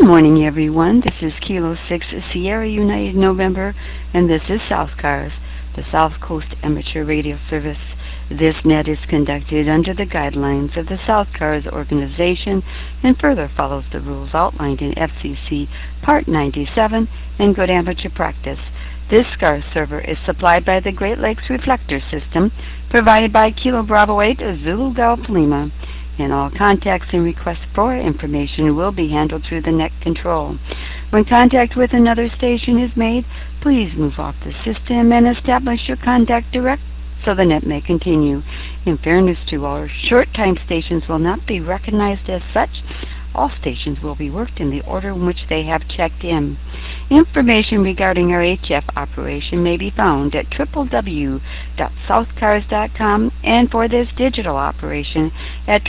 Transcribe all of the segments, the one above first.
Good morning, everyone. This is Kilo 6 Sierra United November, and this is South Cars, the South Coast Amateur Radio Service. This net is conducted under the guidelines of the South Cars organization and further follows the rules outlined in FCC Part 97 and Good Amateur Practice. This SCARS server is supplied by the Great Lakes Reflector System, provided by Kilo Bravo 8 Zulu Golf Lima, and all contacts and requests for information will be handled through the net control. When contact with another station is made, please move off the system and establish your contact direct so the net may continue. In fairness to our short-time stations will not be recognized as such. All stations will be worked in the order in which they have checked in. Information regarding our HF operation may be found at www.southcars.com and for this digital operation at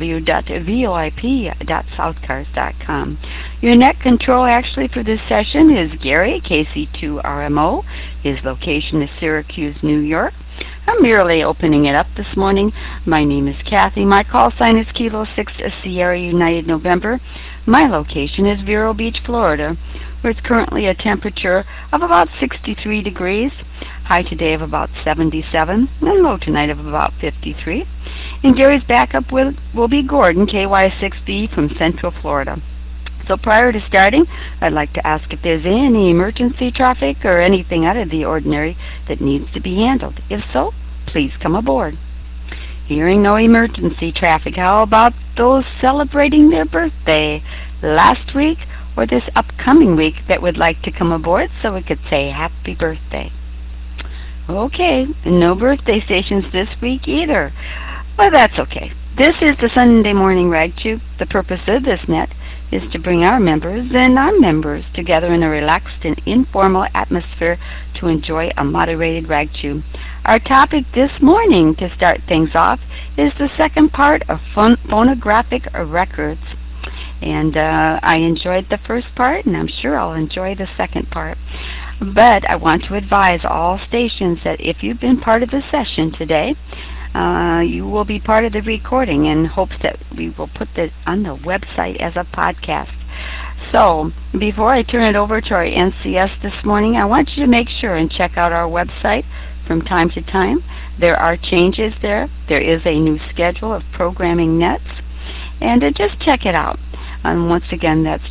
www.voip.southcars.com. Your net control actually for this session is Gary, KC2RMO. His location is Syracuse, New York. I'm merely opening it up this morning. My name is Kathy. My call sign is Kilo 6 Sierra United November. My location is Vero Beach, Florida, where it's currently a temperature of about 63 degrees, high today of about 77, and low tonight of about 53. And Gary's backup will be Gordon, KY6B from Central Florida. So prior to starting, I'd like to ask if there's any emergency traffic or anything out of the ordinary that needs to be handled. If so, please come aboard. Hearing no emergency traffic, how about those celebrating their birthday last week or this upcoming week that would like to come aboard so we could say happy birthday? Okay, no birthday stations this week either. Well, that's okay. This is the Sunday Morning Rag Chew. The purpose of this net is to bring our members and non-members together in a relaxed and informal atmosphere to enjoy a moderated rag chew. Our topic this morning to start things off is the second part of phonographic records. And I enjoyed the first part, and I'm sure I'll enjoy the second part. But I want to advise all stations that if you've been part of the session today, you will be part of the recording in hopes that we will put it on the website as a podcast. So, before I turn it over to our NCS this morning, I want you to make sure and check out our website from time to time. There are changes there. There is a new schedule of programming nets, and just check it out. And once again, that's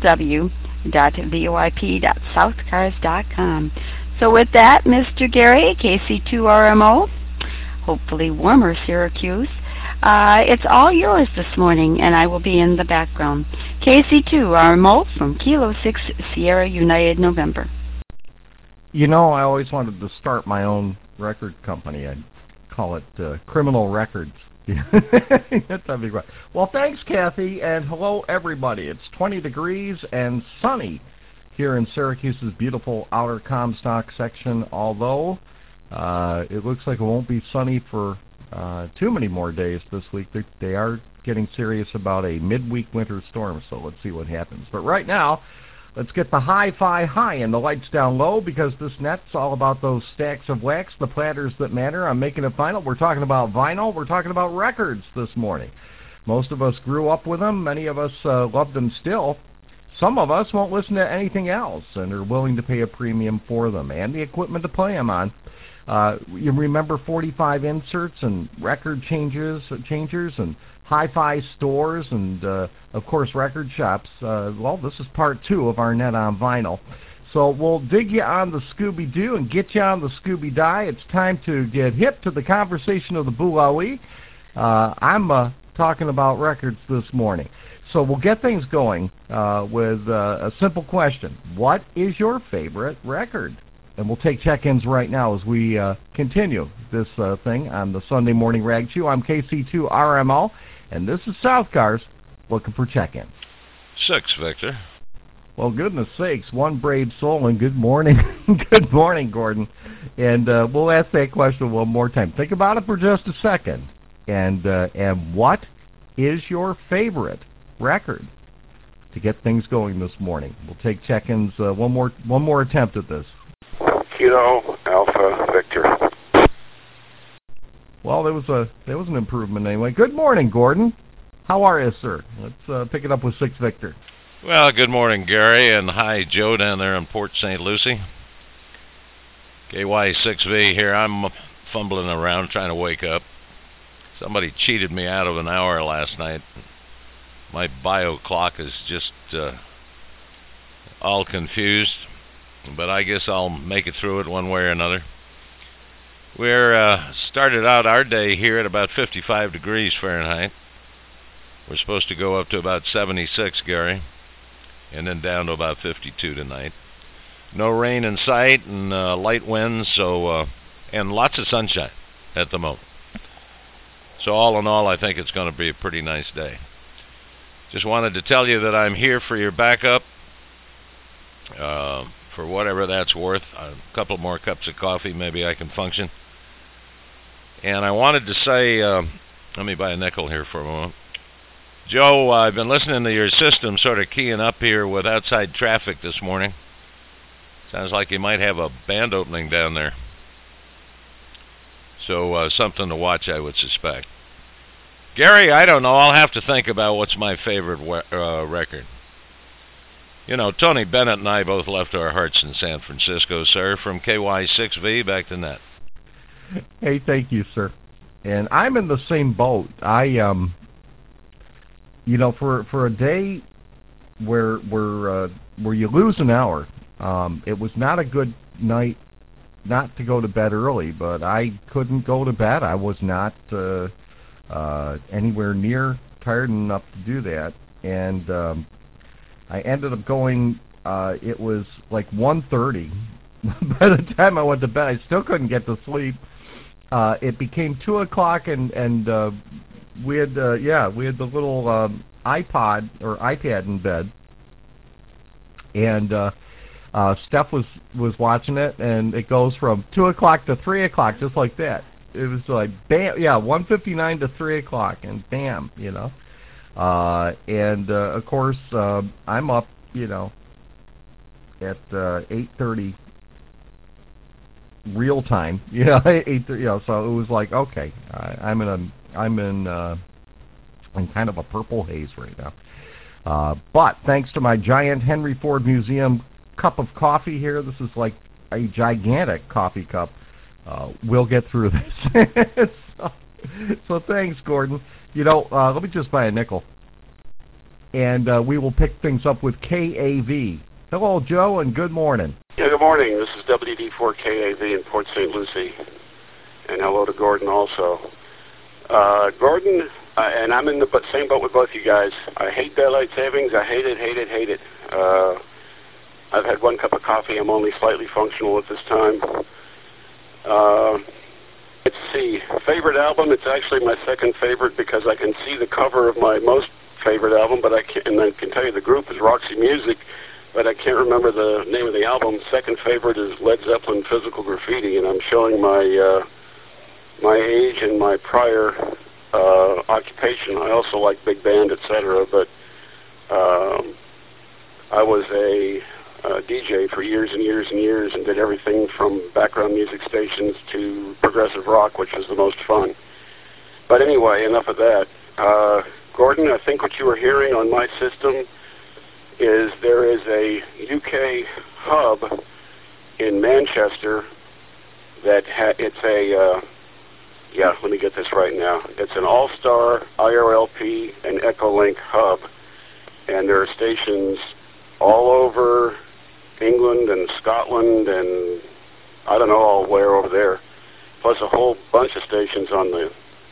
www.voip.southcars.com. So with that, Mr. Gary, KC2RMO, hopefully warmer Syracuse, it's all yours this morning, and I will be in the background. KC2RMO from Kilo 6 Sierra United November. You know, I always wanted to start my own record company. I'd call it Criminal Records. That's a big one. Well, thanks, Kathy, and hello, everybody. It's 20 degrees and sunny here in Syracuse's beautiful outer Comstock section, although it looks like it won't be sunny for too many more days this week. They are getting serious about a midweek winter storm, so let's see what happens. But right now, let's get the hi-fi high and the lights down low, because this net's all about those stacks of wax, the platters that matter. I'm making it final. We're talking about vinyl. We're talking about records this morning. Most of us grew up with them. Many of us love them still. Some of us won't listen to anything else and are willing to pay a premium for them and the equipment to play them on. You remember 45 inserts and record changers and hi-fi stores and, of course, record shops. Well, this is part 2 of our net on vinyl. So we'll dig you on the Scooby-Doo and get you on the Scooby-Die. It's time to get hip to the conversation of the Boulaoui. I'm talking about records this morning. So we'll get things going with a simple question. What is your favorite record? And we'll take check-ins right now as we continue this thing on the Sunday Morning Rag Chew. I'm KC2RMO, and this is South Cars looking for check-ins. 6, Victor. Well, goodness sakes, one brave soul, and good morning. Good morning, Gordon. And we'll ask that question one more time. Think about it for just a second. And what is your favorite record? To get things going this morning, we'll take check-ins. One more attempt at this. Kilo Alpha Victor. Well, there was an improvement anyway. Good morning, Gordon. How are you, sir? Let's pick it up with 6 Victor. Well, good morning, Gary, and hi, Joe, down there in Port St. Lucie. KY6V here. I'm fumbling around trying to wake up. Somebody cheated me out of an hour last night. My bio clock is just all confused, but I guess I'll make it through it one way or another. We're started out our day here at about 55 degrees Fahrenheit. We're supposed to go up to about 76, Gary, and then down to about 52 tonight. No rain in sight, and light winds, so and lots of sunshine at the moment. So all in all, I think it's going to be a pretty nice day. Just wanted to tell you that I'm here for your backup, for whatever that's worth. A couple more cups of coffee, maybe I can function. And I wanted to say, let me buy a nickel here for a moment. Joe, I've been listening to your system sort of keying up here with outside traffic this morning. Sounds like you might have a band opening down there. So something to watch, I would suspect. Gary, I don't know. I'll have to think about what's my favorite record. You know, Tony Bennett and I both left our hearts in San Francisco, sir. From KY6V, back to net. Hey, thank you, sir. And I'm in the same boat. I, you know, for a day where you lose an hour, it was not a good night not to go to bed early, but I couldn't go to bed. I was not anywhere near tired enough to do that, and I ended up going, it was like 1:30. By the time I went to bed, I still couldn't get to sleep. It became 2 o'clock, and we had the little iPod or iPad in bed, and Steph was watching it, and it goes from 2 o'clock to 3 o'clock, just like that. It was like bam, 1:59 to 3 o'clock, and bam, you know. And of course, I'm up, you know, at 8:30 real time, you know, 8:30. You know, so it was like, okay, I'm in kind of a purple haze right now. But thanks to my giant Henry Ford Museum cup of coffee here, this is like a gigantic coffee cup. We'll get through this. So thanks, Gordon. You know, let me just buy a nickel, and we will pick things up with KAV. Hello, Joe, and good morning. Yeah, good morning. This is WD4KAV in Port St. Lucie, and hello to Gordon also. Gordon, and I'm in the same boat with both you guys. I hate daylight savings. I hate it, hate it, hate it. I've had 1 cup of coffee. I'm only slightly functional at this time. Let's see. Favorite album? It's actually my second favorite because I can see the cover of my most favorite album, but I can tell you the group is Roxy Music, but I can't remember the name of the album. Second favorite is Led Zeppelin Physical Graffiti, and I'm showing my my age and my prior occupation. I also like big band, etc., but I was a DJ for years and years and years and did everything from background music stations to progressive rock, which was the most fun. But anyway, enough of that. Gordon, I think what you were hearing on my system is there is a UK hub in Manchester that it's a, let me get this right now. It's an All-Star, IRLP, and Echolink hub, and there are stations all over England and Scotland and I don't know all where over there, plus a whole bunch of stations on the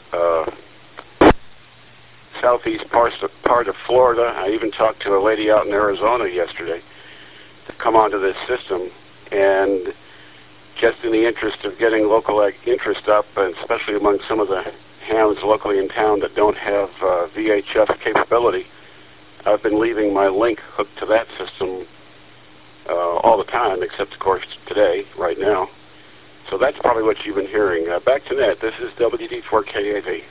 southeast part of Florida. I even talked to a lady out in Arizona yesterday to come onto this system, and just in the interest of getting local interest up, and especially among some of the hams locally in town that don't have VHF capability, I've been leaving my link hooked to that system all the time, except, of course, today, right now. So that's probably what you've been hearing. Back to net. This is WD4KAV.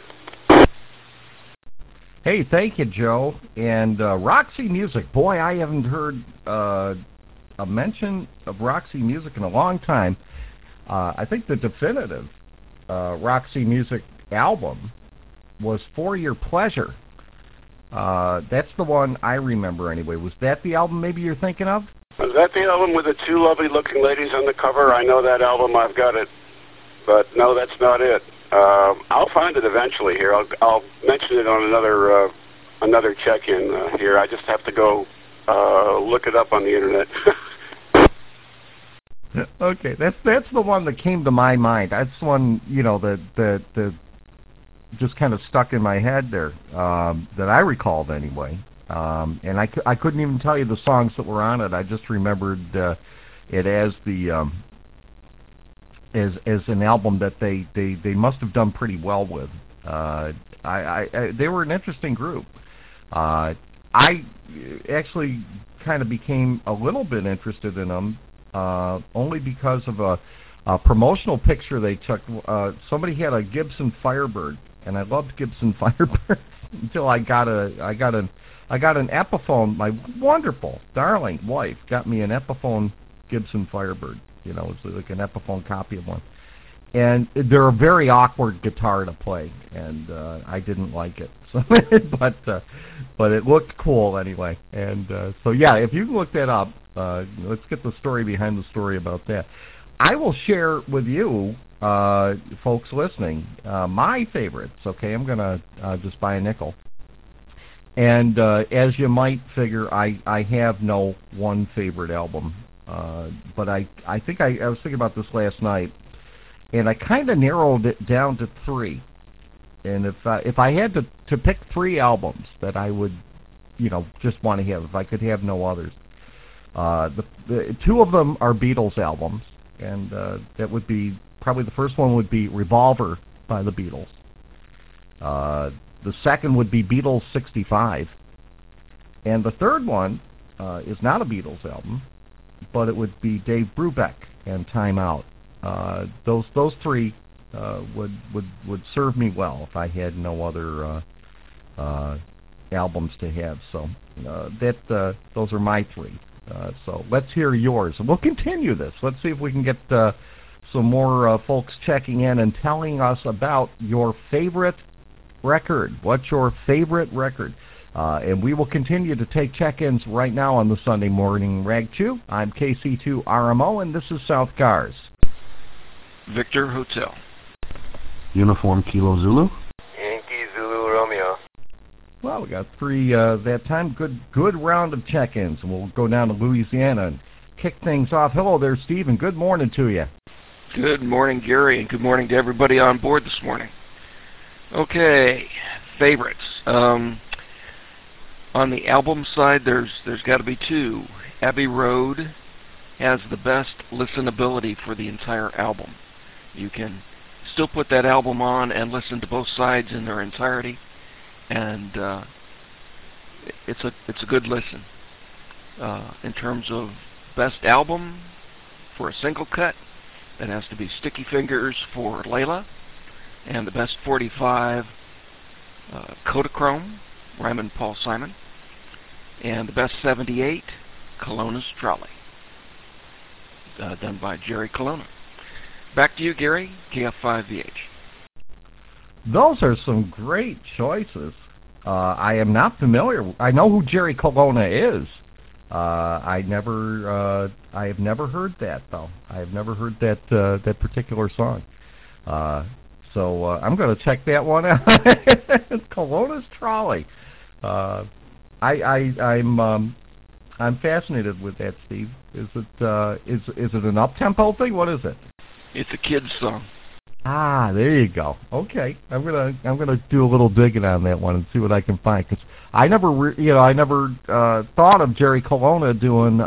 Hey, thank you, Joe. And Roxy Music. Boy, I haven't heard a mention of Roxy Music in a long time. I think the definitive Roxy Music album was For Your Pleasure. That's the one I remember anyway. Was that the album maybe you're thinking of? Was that the album with the two lovely-looking ladies on the cover? I know that album. I've got it. But no, that's not it. I'll find it eventually here. I'll mention it on another check-in here. I just have to go look it up on the internet. Okay, that's the one that came to my mind. That's one, you know, that just kind of stuck in my head there, that I recalled anyway. And I couldn't even tell you the songs that were on it. I just remembered it as the as an album that they must have done pretty well with. They were an interesting group. I actually kind of became a little bit interested in them only because of a promotional picture they took. Somebody had a Gibson Firebird, and I loved Gibson Firebirds until I got an Epiphone. My wonderful, darling wife got me an Epiphone Gibson Firebird. You know, it's like an Epiphone copy of one. And they're a very awkward guitar to play, and I didn't like it. So, but it looked cool anyway. And so, yeah, if you can look that up, let's get the story behind the story about that. I will share with you, folks listening, my favorites. Okay, I'm going to just buy a nickel. And as you might figure, I have no one favorite album. But I think I was thinking about this last night, and I kind of narrowed it down to three. And if I had to pick three albums that I would, you know, just want to have, if I could have no others, the two of them are Beatles albums, and that would be probably the first one would be Revolver by the Beatles. The second would be Beatles 65, and the third one is not a Beatles album, but it would be Dave Brubeck and Time Out. Those three would serve me well if I had no other albums to have. So those are my three. So let's hear yours. And we'll continue this. Let's see if we can get some more folks checking in and telling us about your favorite record. What's your favorite record? And we will continue to take check-ins right now on the Sunday Morning Rag Chew. I'm KC2RMO, and this is South Cars. Victor Hotel. Uniform Kilo Zulu. Yankee Zulu Romeo. Well, we got three that time. Good round of check-ins, and we'll go down to Louisiana and kick things off. Hello there, Steve, and good morning to you. Good morning, Gary, and good morning to everybody on board this morning. Okay, favorites. On the album side, there's got to be two. Abbey Road has the best listenability for the entire album. You can still put that album on and listen to both sides in their entirety, and it's a good listen. In terms of best album for a single cut, that has to be Sticky Fingers for Layla, and the best 45, Kodachrome, Ryman Paul Simon, and the best 78, Colonna's Trolley, done by Jerry Colonna. Back to you, Gary, KF5VH. Those are some great choices. I am not familiar. I know who Jerry Colonna is. I have never heard that though. I have never heard that particular song. So I'm going to check that one out. Colonna's Trolley. I'm fascinated with that, Steve. Is it an up-tempo thing? What is it? It's a kid's song. Ah, there you go. Okay, I'm gonna do a little digging on that one and see what I can find, because I never thought of Jerry Colonna doing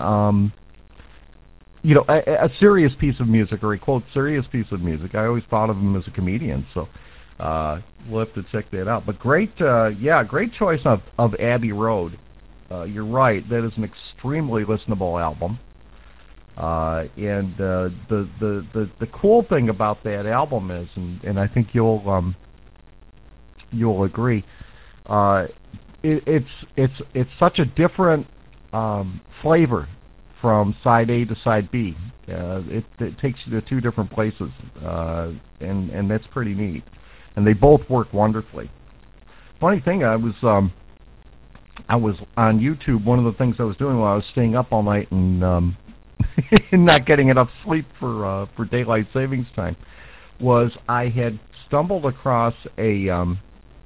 a serious piece of music, or a quote serious piece of music. I always thought of him as a comedian, so we'll have to check that out. But great choice of Abbey Road. You're right, that is an extremely listenable album. And the cool thing about that album is, and I think you'll agree, it's such a different flavor from side A to side B. It takes you to two different places, and that's pretty neat. And they both work wonderfully. Funny thing, I was I was on YouTube. One of the things I was doing while I was staying up all night and not getting enough sleep for daylight savings time was I had stumbled across an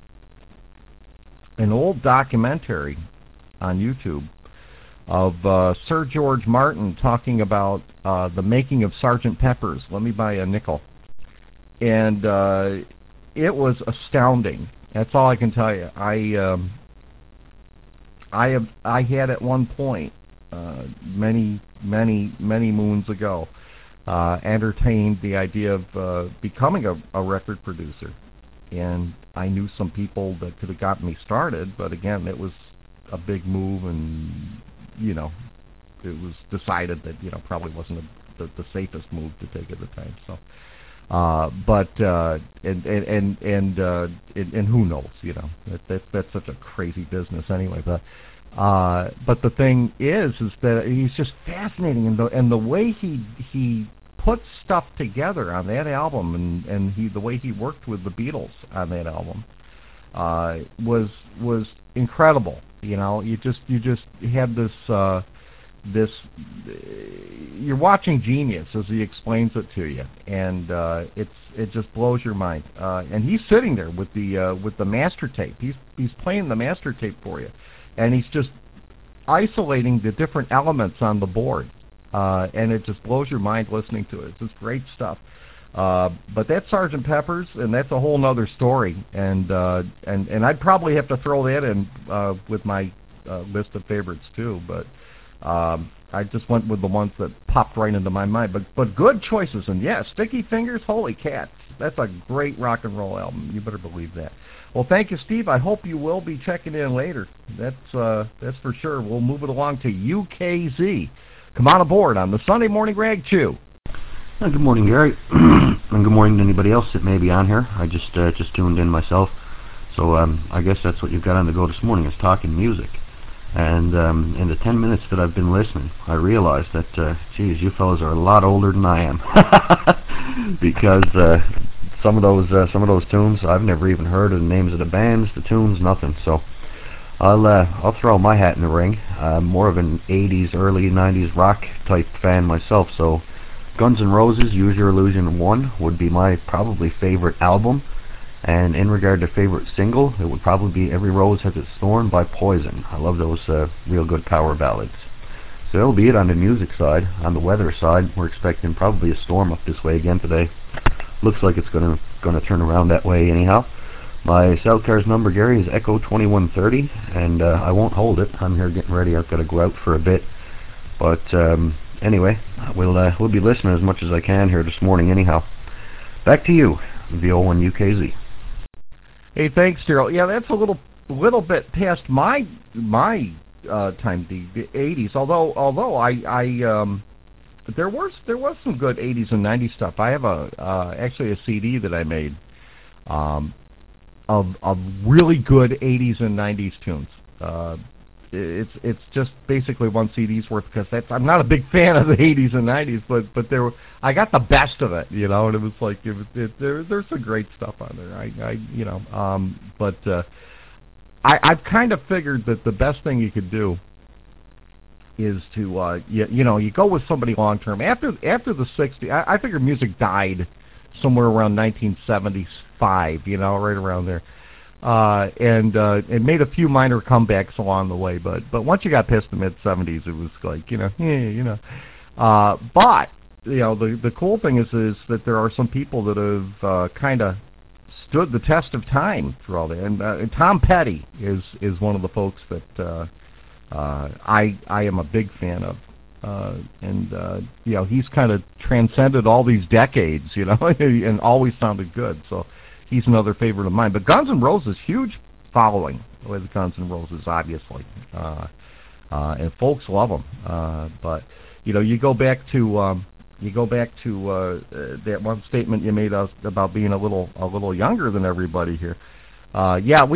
old documentary on YouTube of Sir George Martin talking about the making of Sgt. Pepper's. Let Me Buy a Nickel. And it was astounding. That's all I can tell you. I had at one point, many moons ago, entertained the idea of becoming a record producer. And I knew some people that could have gotten me started, but again, it was a big move, and it was decided that probably wasn't the safest move to take at the time. So, and who knows? That's such a crazy business anyway. But the thing is that he's just fascinating, and the way he put stuff together on that album, and the way he worked with the Beatles on that album was incredible. You just had this you're watching genius as he explains it to you, and it just blows your mind. And he's sitting there with the master tape. He's playing the master tape for you, and he's just isolating the different elements on the board, and it just blows your mind listening to it. It's just great stuff. But that's Sgt. Pepper's, and that's a whole nother story. And I'd probably have to throw that in with my list of favorites too. But I just went with the ones that popped right into my mind. But good choices, and yeah, Sticky Fingers, holy cats, that's a great rock and roll album. You better believe that. Well, thank you, Steve. I hope you will be checking in later. That's for sure. We'll move it along to UKZ. Come on aboard on the Sunday Morning Rag Chew. Good morning, Gary, and good morning to anybody else that may be on here. I just tuned in myself, so I guess that's what you've got on the go this morning, is talking music. And in the 10 minutes that I've been listening, I realized that, geez, you fellas are a lot older than I am, because some of those tunes I've never even heard of the names of the bands, the tunes, nothing. So I'll throw my hat in the ring. I'm more of an 80s, early 90s rock type fan myself, so Guns N' Roses' Use Your Illusion 1 would be my probably favorite album, and in regard to favorite single, it would probably be Every Rose Has Its Thorn by Poison. I love those real good power ballads. So that'll be it on the music side. On the weather side, we're expecting probably a storm up this way again today. Looks like it's gonna turn around that way anyhow. My cell car's number, Gary, is Echo 2130, and I won't hold it. I'm here getting ready. I've got to go out for a bit, but anyway, we'll be listening as much as I can here this morning anyhow. Back to you, VO1UKZ. Hey, thanks, Daryl. Yeah, that's a little bit past my time, the 80s. Although I there was some good 80s and 90s stuff. I have actually a CD that I made of really good 80s and 90s tunes. It's just basically one CD's worth, because I'm not a big fan of the 80s and 90s, but I got the best of it, and it was like there's some great stuff on there. I've kind of figured that the best thing you could do is to you go with somebody long term. After the 60s, I figure music died somewhere around 1975, right around there. And it made a few minor comebacks along the way, but once you got past the mid-70s, it was like, but, the cool thing is that there are some people that have kind of stood the test of time through all that, and Tom Petty is one of the folks that I am a big fan of. He's kind of transcended all these decades, and always sounded good, so he's another favorite of mine. But Guns N' Roses, huge following with Guns N' Roses, obviously, and folks love them. But you go back to that one statement you made about being a little younger than everybody here.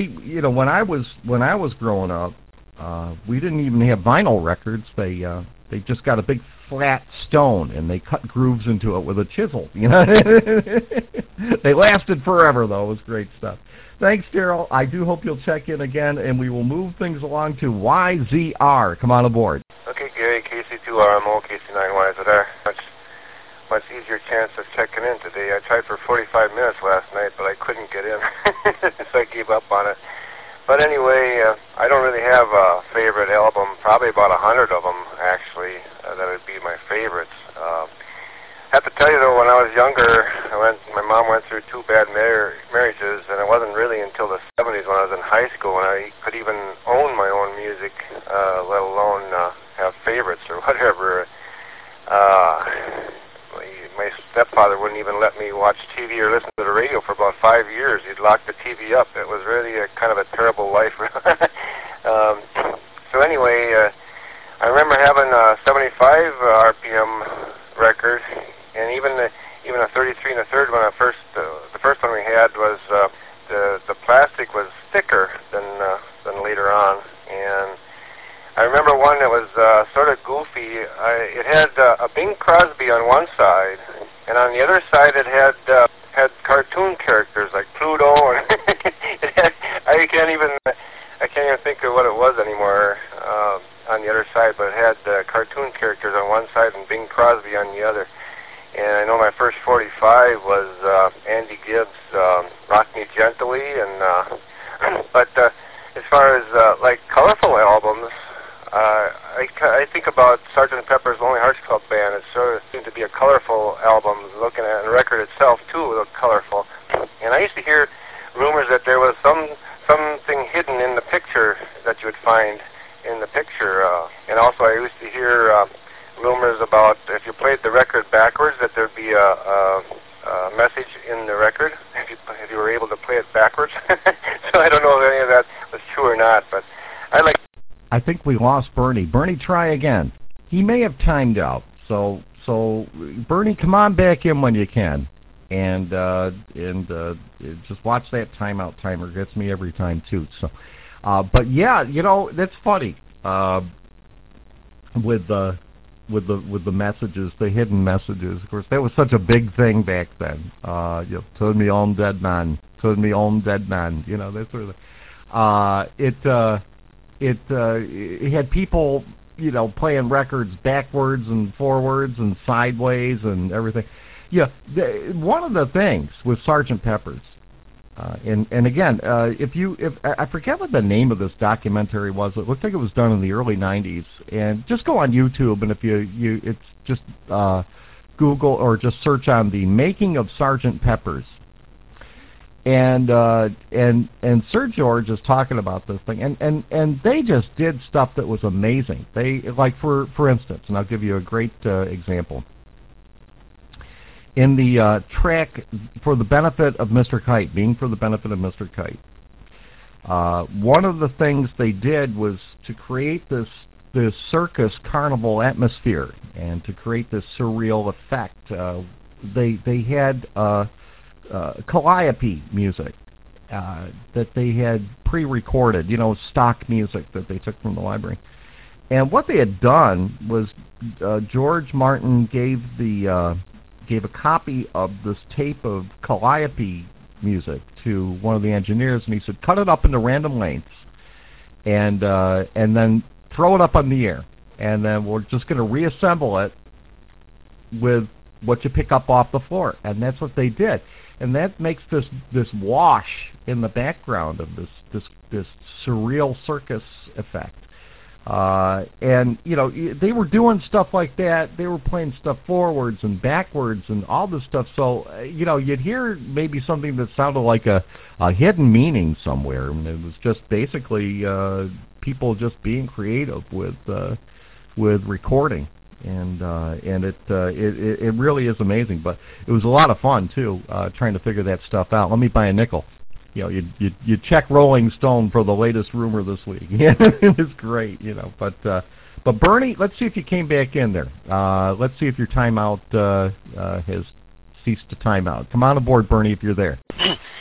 When I was growing up, we didn't even have vinyl records. They just got a big flat stone, and they cut grooves into it with a chisel. You know, they lasted forever, though. It was great stuff. Thanks, Daryl. I do hope you'll check in again, and we will move things along to YZR. Come on aboard. Okay, Gary, KC2RMO, KC9YZR. Much easier chance of checking in today. I tried for 45 minutes last night, but I couldn't get in, so I gave up on it. But anyway, I don't really have a favorite album, probably about 100 of them, actually, that would be my favorites. I have to tell you, though, when I was younger, my mom went through 2 bad marriages, and it wasn't really until the 70s when I was in high school when I could even own my own music, let alone have favorites or whatever. My stepfather wouldn't even let me watch TV or listen to the radio for about 5 years. He'd lock the TV up. It was really a kind of a terrible life. So anyway, I remember having a 75 RPM record, and even a 33 1/3 when the first one we had was the plastic was thicker than later on, and I remember one that was sort of goofy. It had a Bing Crosby on one side, and on the other side it had cartoon characters like Pluto, and I can't even think of what it was anymore on the other side, but it had cartoon characters on one side and Bing Crosby on the other. And I know my first 45 was Andy Gibbs' "Rock Me Gently," and but as far as like colorful albums, I think about Sgt. Pepper's Lonely Hearts Club Band. It sort of seemed to be a colorful album, looking at the record itself, too, looked colorful. And I used to hear rumors that there was something hidden in the picture that you would find in the picture. And also I used to hear rumors about if you played the record backwards, that there'd be a message in the record if you were able to play it backwards. So I don't know if any of that was true or not, but I think we lost Bernie. Bernie, try again. He may have timed out. So Bernie, come on back in when you can, and just watch that timeout timer. It gets me every time too. So, but yeah, you know, that's funny. With the messages, the hidden messages. Of course, that was such a big thing back then. You know, turn me on, dead man. Turn me on, dead man. You know, that sort of thing. It had people, you know, playing records backwards and forwards and sideways and everything. Yeah, one of the things with Sgt. Pepper's, and again, if I forget what the name of this documentary was. It looked like it was done in the early '90s. And just go on YouTube, and if it's just Google or just search on the making of Sgt. Pepper's. And Sir George is talking about this thing, and they just did stuff that was amazing. They, like, for instance, and I'll give you a great example. In the track For the Benefit of Mr. Kite, Being for the Benefit of Mr. Kite, one of the things they did was to create this circus carnival atmosphere and to create this surreal effect. They had calliope music that they had pre-recorded, you know, stock music that they took from the library. And what they had done was George Martin gave a copy of this tape of calliope music to one of the engineers, and he said, cut it up into random lengths and then throw it up on the air, and then we're just going to reassemble it with what you pick up off the floor. And that's what they did. And that makes this wash in the background of this surreal circus effect. And, you know, they were doing stuff like that. They were playing stuff forwards and backwards and all this stuff. So, you know, you'd hear maybe something that sounded like a hidden meaning somewhere. And it was just basically people just being creative with recording. And it really is amazing. But it was a lot of fun too, trying to figure that stuff out. Let me buy a nickel. You know, you check Rolling Stone for the latest rumor this week. It was great, you know. But Bernie, let's see if you came back in there. Let's see if your timeout has ceased to time out. Come on aboard, Bernie, if you're there.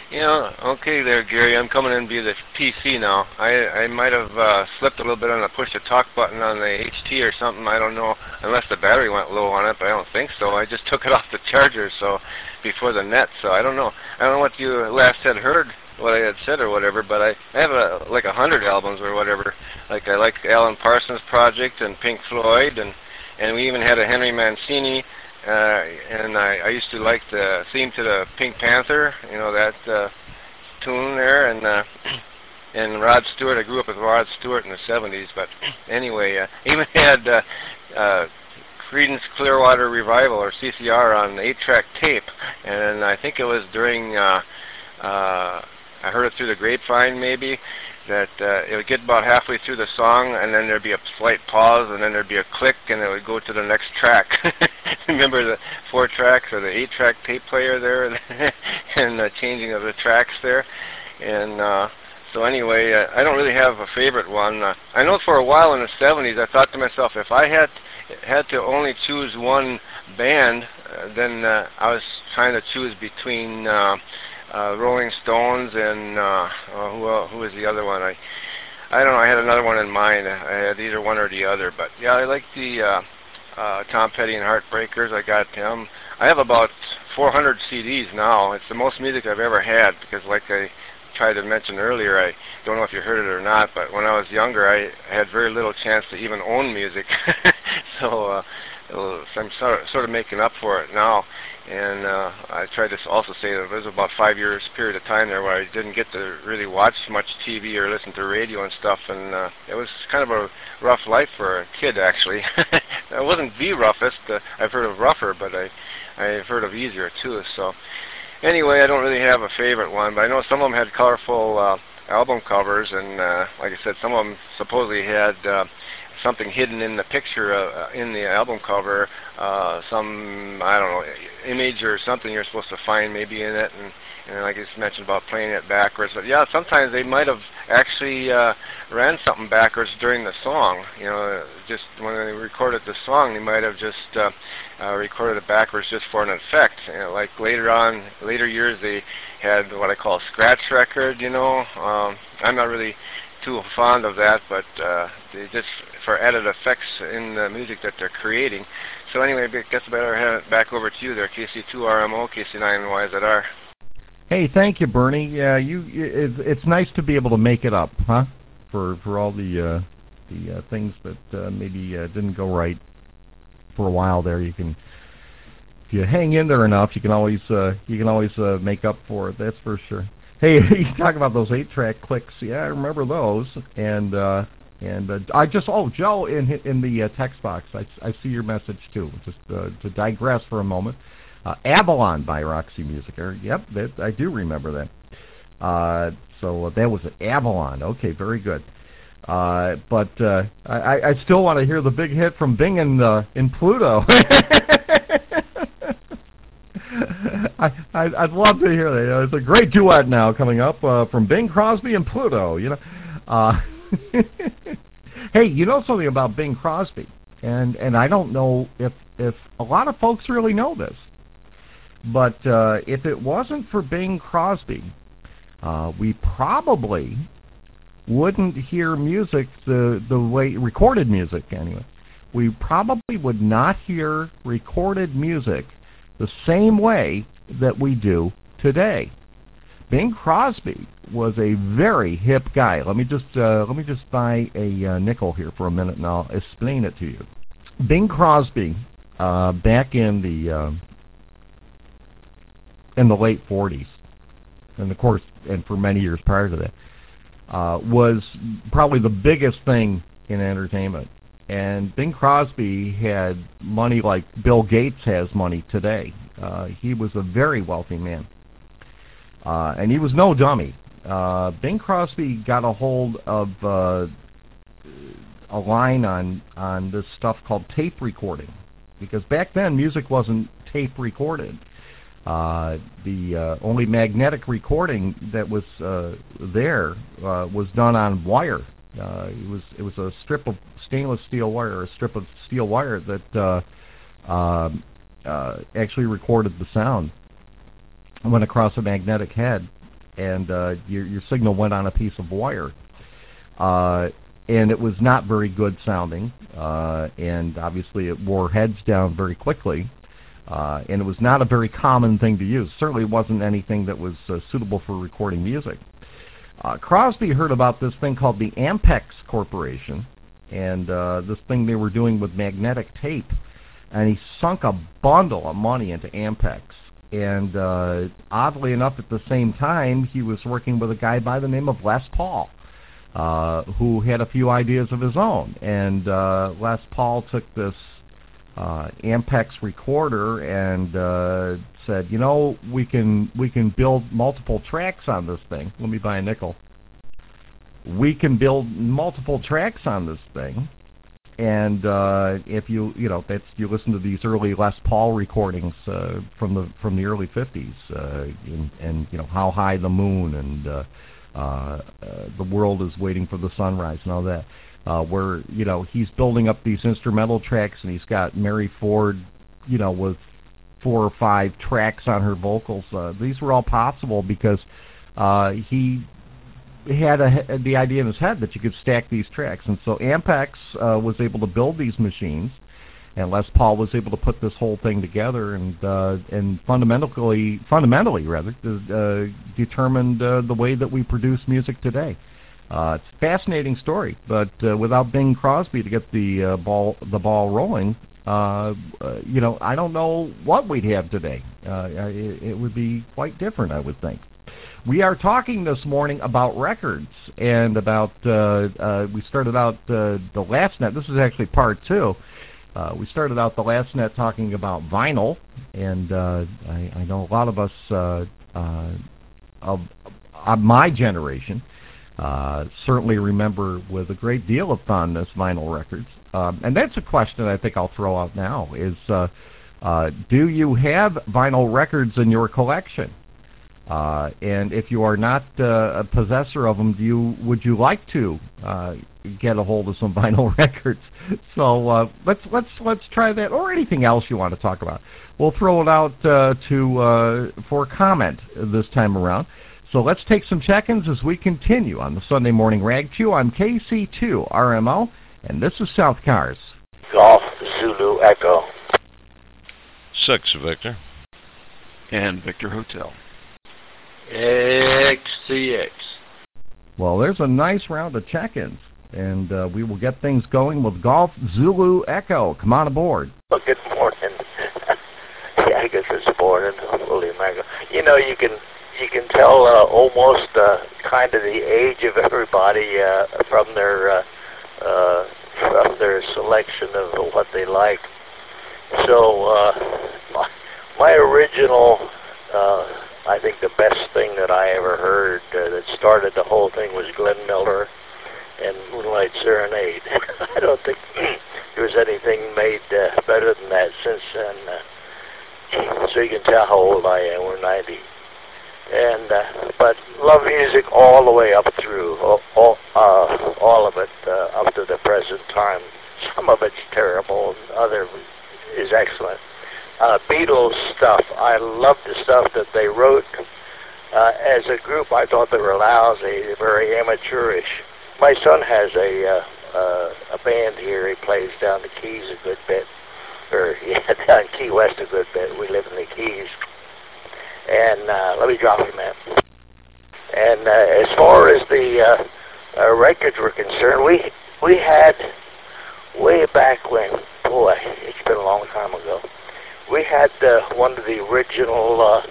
Okay there, Gary. I'm coming in via the PC now. I might have slipped a little bit on the push-to-talk button on the HT or something. I don't know, unless the battery went low on it, but I don't think so. I just took it off the charger before the net, so I don't know. I don't know what you last had heard, what I had said or whatever, but I have like 100 albums or whatever. Like I like Alan Parsons Project and Pink Floyd, and we even had a Henry Mancini. And I used to like the theme to the Pink Panther, that tune there, and Rod Stewart. I grew up with Rod Stewart in the 70s, but anyway, even had Creedence Clearwater Revival, or CCR, on 8-track tape, and I think it was during, I heard it through the grapevine maybe, that it would get about halfway through the song, and then there'd be a slight pause, and then there'd be a click, and it would go to the next track. Remember the 4 tracks or the 8-track tape player there, and the changing of the tracks there. And so anyway, I don't really have a favorite one. I know for a while in the 70s, I thought to myself, if I had to only choose one band, then I was trying to choose between Rolling Stones and who was the other one? I don't know. I had another one in mind. I had either one or the other, but yeah, I like the Tom Petty and Heartbreakers. I got them. I have about 400 CDs now. It's the most music I've ever had because, like I tried to mention earlier, I don't know if you heard it or not, but when I was younger, I had very little chance to even own music. So I'm sort of making up for it now. And I tried to also say that there was about 5 years period of time there where I didn't get to really watch much TV or listen to radio and stuff, and it was kind of a rough life for a kid, actually. It wasn't the roughest. I've heard of rougher, but I've heard of easier too. So anyway, I don't really have a favorite one, but I know some of them had colorful album covers, and like I said, some of them supposedly had something hidden in the picture in the album cover, some, I don't know, image or something you're supposed to find maybe in it, and like I just mentioned about playing it backwards. But yeah, sometimes they might have actually ran something backwards during the song. Just when they recorded the song, they might have just recorded it backwards just for an effect. Like later years, they had what I call a scratch record. I'm not really too fond of that, but they just for added effects in the music that they're creating. So anyway, I guess I better hand it back over to you there, KC2RMO, KC9YZR. Hey, thank you, Bernie. Yeah, it's nice to be able to make it up, huh? For all the things that maybe didn't go right for a while there. You can, if you hang in there enough, you can always make up for it. That's for sure. Hey, you talk about those 8-track clicks. Yeah, I remember those. And I just, Joe, in the text box, I see your message too. Just to digress for a moment. Avalon by Roxy Music. Yep, I do remember that. So that was Avalon. Okay, very good. But I still want to hear the big hit from Bing in Pluto. I'd love to hear that. It's a great duet now coming up from Bing Crosby and Pluto. Hey, you know something about Bing Crosby, and I don't know if a lot of folks really know this, but if it wasn't for Bing Crosby, we probably wouldn't hear music the way recorded music anyway. We probably would not hear recorded music the same way that we do today. Bing Crosby was a very hip guy. Let me just buy a nickel here for a minute, and I'll explain it to you. Bing Crosby, back in the late 40s, and of course, and for many years prior to that, was probably the biggest thing in entertainment. And Bing Crosby had money like Bill Gates has money today. He was a very wealthy man. And he was no dummy. Bing Crosby got a hold of a line on this stuff called tape recording. Because back then, music wasn't tape recorded. The only magnetic recording that was there was done on wire. It was a strip of stainless steel wire, a strip of steel wire that actually recorded the sound. Went across a magnetic head, and your signal went on a piece of wire. And it was not very good sounding, and obviously it wore heads down very quickly, and it was not a very common thing to use. Certainly wasn't anything that was suitable for recording music. Crosby heard about this thing called the Ampex Corporation, and this thing they were doing with magnetic tape, and he sunk a bundle of money into Ampex. And oddly enough, at the same time, he was working with a guy by the name of Les Paul, who had a few ideas of his own. And Les Paul took this Ampex recorder and said, you know, we can build multiple tracks on this thing. Let me buy a nickel. We can build multiple tracks on this thing. And if you listen to these early Les Paul recordings from the early 50s, and you know, How High the Moon and The World is Waiting for the Sunrise and all that, where, you know, he's building up these instrumental tracks, and he's got Mary Ford, you know, with 4 or 5 tracks on her vocals. These were all possible because he had the idea in his head that you could stack these tracks. And so Ampex was able to build these machines, and Les Paul was able to put this whole thing together and fundamentally determined the way that we produce music today. It's a fascinating story, but without Bing Crosby to get the ball rolling, you know, I don't know what we'd have today. It would be quite different, I would think. We are talking this morning about records and about, we started out the last net, this is actually part 2. We started out the last net talking about vinyl, and I know a lot of us of my generation certainly remember with a great deal of fondness vinyl records. And that's a question I think I'll throw out now is, do you have vinyl records in your collection? And if you are not a possessor of them, would you like to get a hold of some vinyl records? So let's try that, or anything else you want to talk about. We'll throw it out for comment this time around. So let's take some check-ins as we continue on the Sunday Morning Rag Q on KC2 RMO, and this is South Cars. Golf Zulu Echo. 6, Victor. And Victor Hotel. XCX. Well, there's a nice round of check-ins, and we will get things going with Golf Zulu Echo. Come on aboard. Well, good morning. Yeah, I guess it's morning. Holy mackerel. You know, you can tell almost kind of the age of everybody from their selection of what they like. So my original, I think the best thing that I ever heard that started the whole thing was Glenn Miller and Moonlight Serenade. I don't think there was anything made better than that since then. So you can tell how old I am. We're 90. And but love music all the way up through, all of it up to the present time. Some of it's terrible, and other is excellent. Beatles stuff, I love the stuff that they wrote. As a group, I thought they were lousy, very amateurish. My son has a band here. He plays down the Keys a good bit, or down Key West a good bit. We live in the Keys. And let me drop him in. And as far as the records were concerned, we had way back when, boy, it's been a long time ago. We had one of the original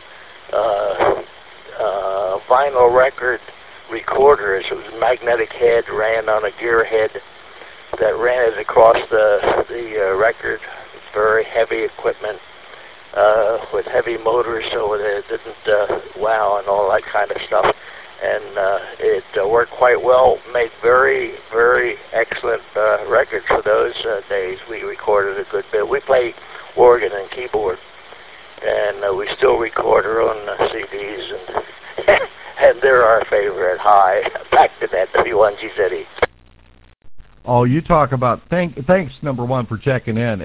vinyl record recorders. It was a magnetic head, ran on a gear head that ran it across the record. Very heavy equipment. With heavy motors, so it didn't wow and all that kind of stuff. And it worked quite well, made very, very excellent records for those days. We recorded a good bit. We play organ and keyboard, and we still record our own CDs, and they're our favorite. Hi, back to that W1GZE. Oh, you talk about thanks number one for checking in,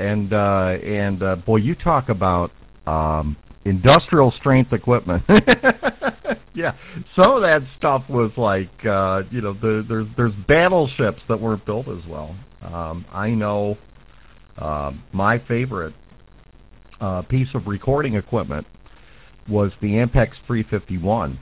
and boy, you talk about industrial strength equipment. Yeah, some of that stuff was like, there's battleships that weren't built as well. I know my favorite piece of recording equipment was the Ampex 351.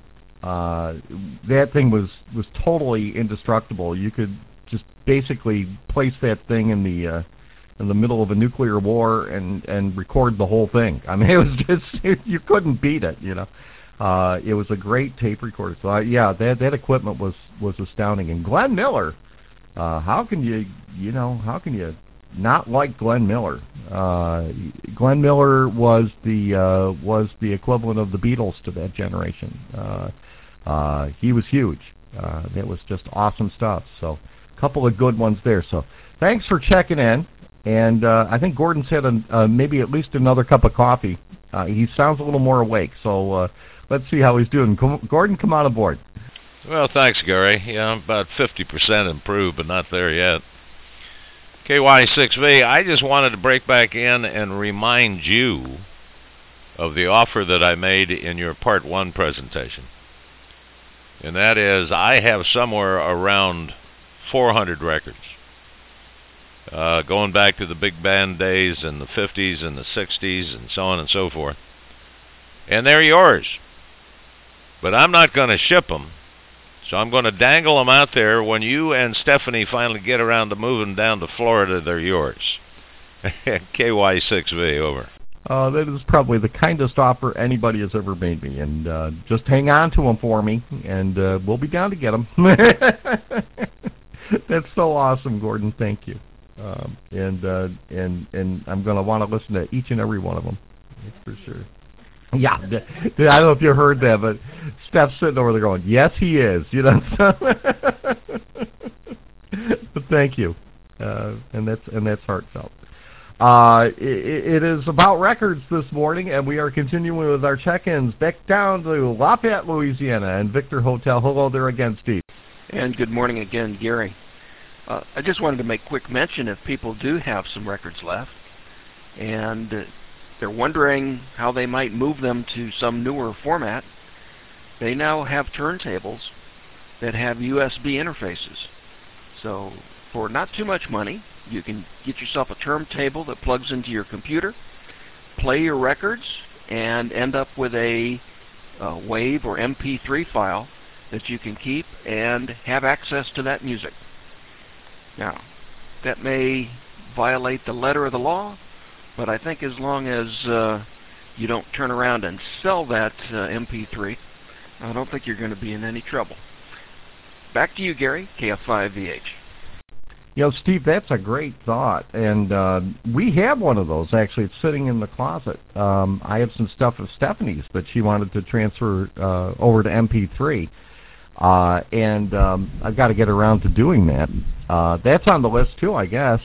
That thing was totally indestructible. You could just basically place that thing in the middle of a nuclear war and record the whole thing. I mean, it was just you couldn't beat it. It was a great tape recorder. So that equipment was astounding. And Glenn Miller, how can you not like Glenn Miller? Glenn Miller was the equivalent of the Beatles to that generation. He was huge. It was just awesome stuff. So a couple of good ones there. So thanks for checking in. And I think Gordon said maybe at least another cup of coffee. He sounds a little more awake. So let's see how he's doing. Gordon, come on aboard. Well, thanks, Gary. Yeah, I'm about 50% improved, but not there yet. KY6V, I just wanted to break back in and remind you of the offer that I made in your Part 1 presentation. And that is, I have somewhere around 400 records. Going back to the big band days in the 50s and the 60s and so on and so forth. And they're yours. But I'm not going to ship them. So I'm going to dangle them out there. When you and Stephanie finally get around to moving down to Florida, they're yours. KY6V, over. That is probably the kindest offer anybody has ever made me. And just hang on to them for me, and we'll be down to get them. That's so awesome, Gordon. Thank you. And I'm going to want to listen to each and every one of them. That's for sure. Yeah, I don't know if you heard that, but Steph's sitting over there going, "Yes, he is." But thank you, and that's heartfelt. It is about records this morning, and we are continuing with our check-ins back down to Lafayette, Louisiana, and Victor Hotel. Hello there again, Steve. And good morning again, Gary. I just wanted to make quick mention if people do have some records left, and they're wondering how they might move them to some newer format. They now have turntables that have USB interfaces. So for not too much money, you can get yourself a turntable that plugs into your computer, play your records, and end up with a WAV or MP3 file that you can keep and have access to that music. Now, that may violate the letter of the law, but I think as long as you don't turn around and sell that MP3, I don't think you're going to be in any trouble. Back to you, Gary, KF5VH. Steve, that's a great thought, and we have one of those, actually. It's sitting in the closet. I have some stuff of Stephanie's that she wanted to transfer over to MP3, and I've got to get around to doing that. That's on the list, too, I guess.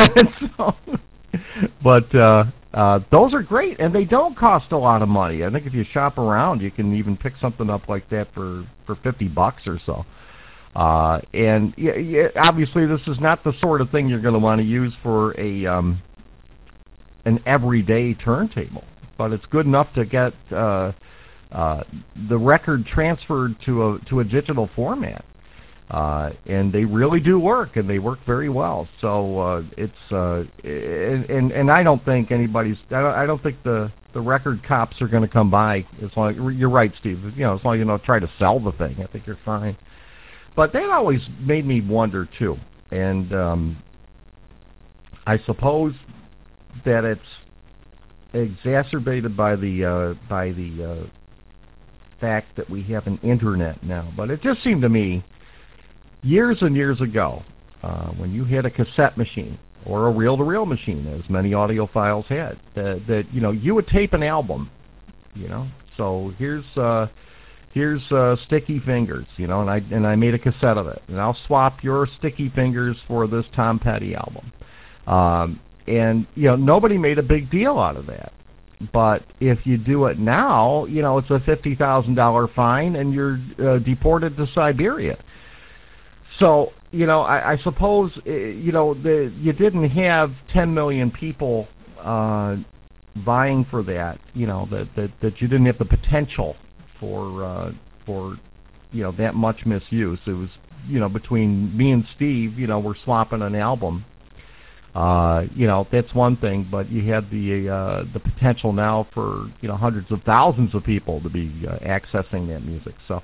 But those are great, and they don't cost a lot of money. I think if you shop around, you can even pick something up like that for $50 or so. And obviously, this is not the sort of thing you're going to want to use for an everyday turntable, but it's good enough to get the record transferred to a digital format. And they really do work, and they work very well. So and I don't think I don't think the record cops are going to come by. As long you're right, Steve. As long as you don't try to sell the thing, I think you're fine. But that always made me wonder too, and I suppose that it's exacerbated by the fact that we have an internet now. But it just seemed to me, years and years ago, when you had a cassette machine or a reel-to-reel machine, as many audiophiles had, that you would tape an album, So here's Sticky Fingers, and I made a cassette of it, and I'll swap your Sticky Fingers for this Tom Petty album, and nobody made a big deal out of that. But if you do it now, it's a $50,000 fine, and you're deported to Siberia. So, I suppose, you didn't have 10 million people vying for that, that you didn't have the potential for that much misuse. It was between me and Steve, we're swapping an album. That's one thing, but you have the potential now for hundreds of thousands of people to be accessing that music. So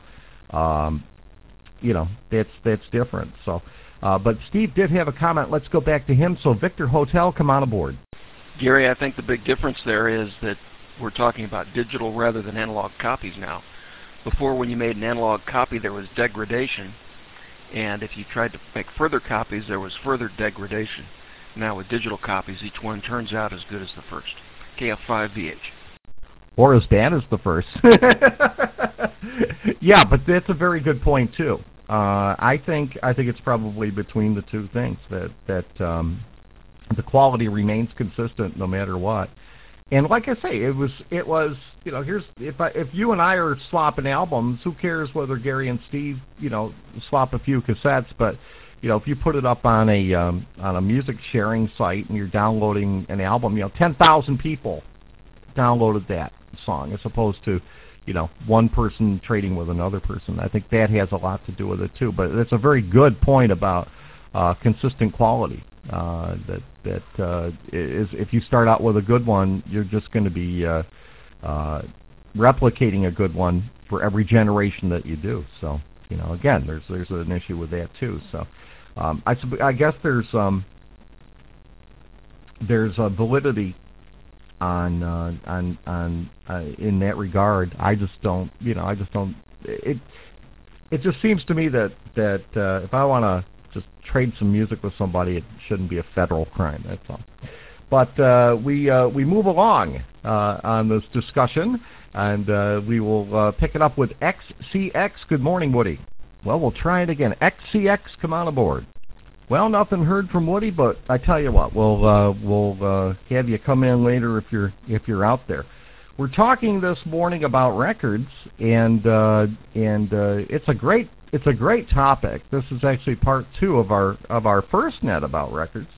that's different. So, but Steve did have a comment. Let's go back to him. So Victor Hotel, come on aboard. Gary, I think the big difference there is that we're talking about digital rather than analog copies now. Before, when you made an analog copy, there was degradation, and if you tried to make further copies, there was further degradation. Now with digital copies, each one turns out as good as the first. KF5VH. Or as bad as the first. Yeah, but that's a very good point too. I think it's probably between the two things that the quality remains consistent no matter what. And like I say, it was here's if you and I are swapping albums, who cares whether Gary and Steve swap a few cassettes, but if you put it up on a music sharing site and you're downloading an album, 10,000 people downloaded that song as opposed to one person trading with another person. I think that has a lot to do with it too. But it's a very good point about consistent quality. That is, if you start out with a good one, you're just going to be replicating a good one for every generation that you do. So again, there's an issue with that too. So I guess there's a validity on in that regard. I just don't. It just seems to me that if I want to just trade some music with somebody, it shouldn't be a federal crime. That's all. But we move along on this discussion, and we will pick it up with XCX. Good morning, Woody. Well, we'll try it again. XCX, come on aboard. Well, nothing heard from Woody, but I tell you what, we'll have you come in later if you're out there. We're talking this morning about records, and it's a great topic. This is actually part 2 of our first net about records,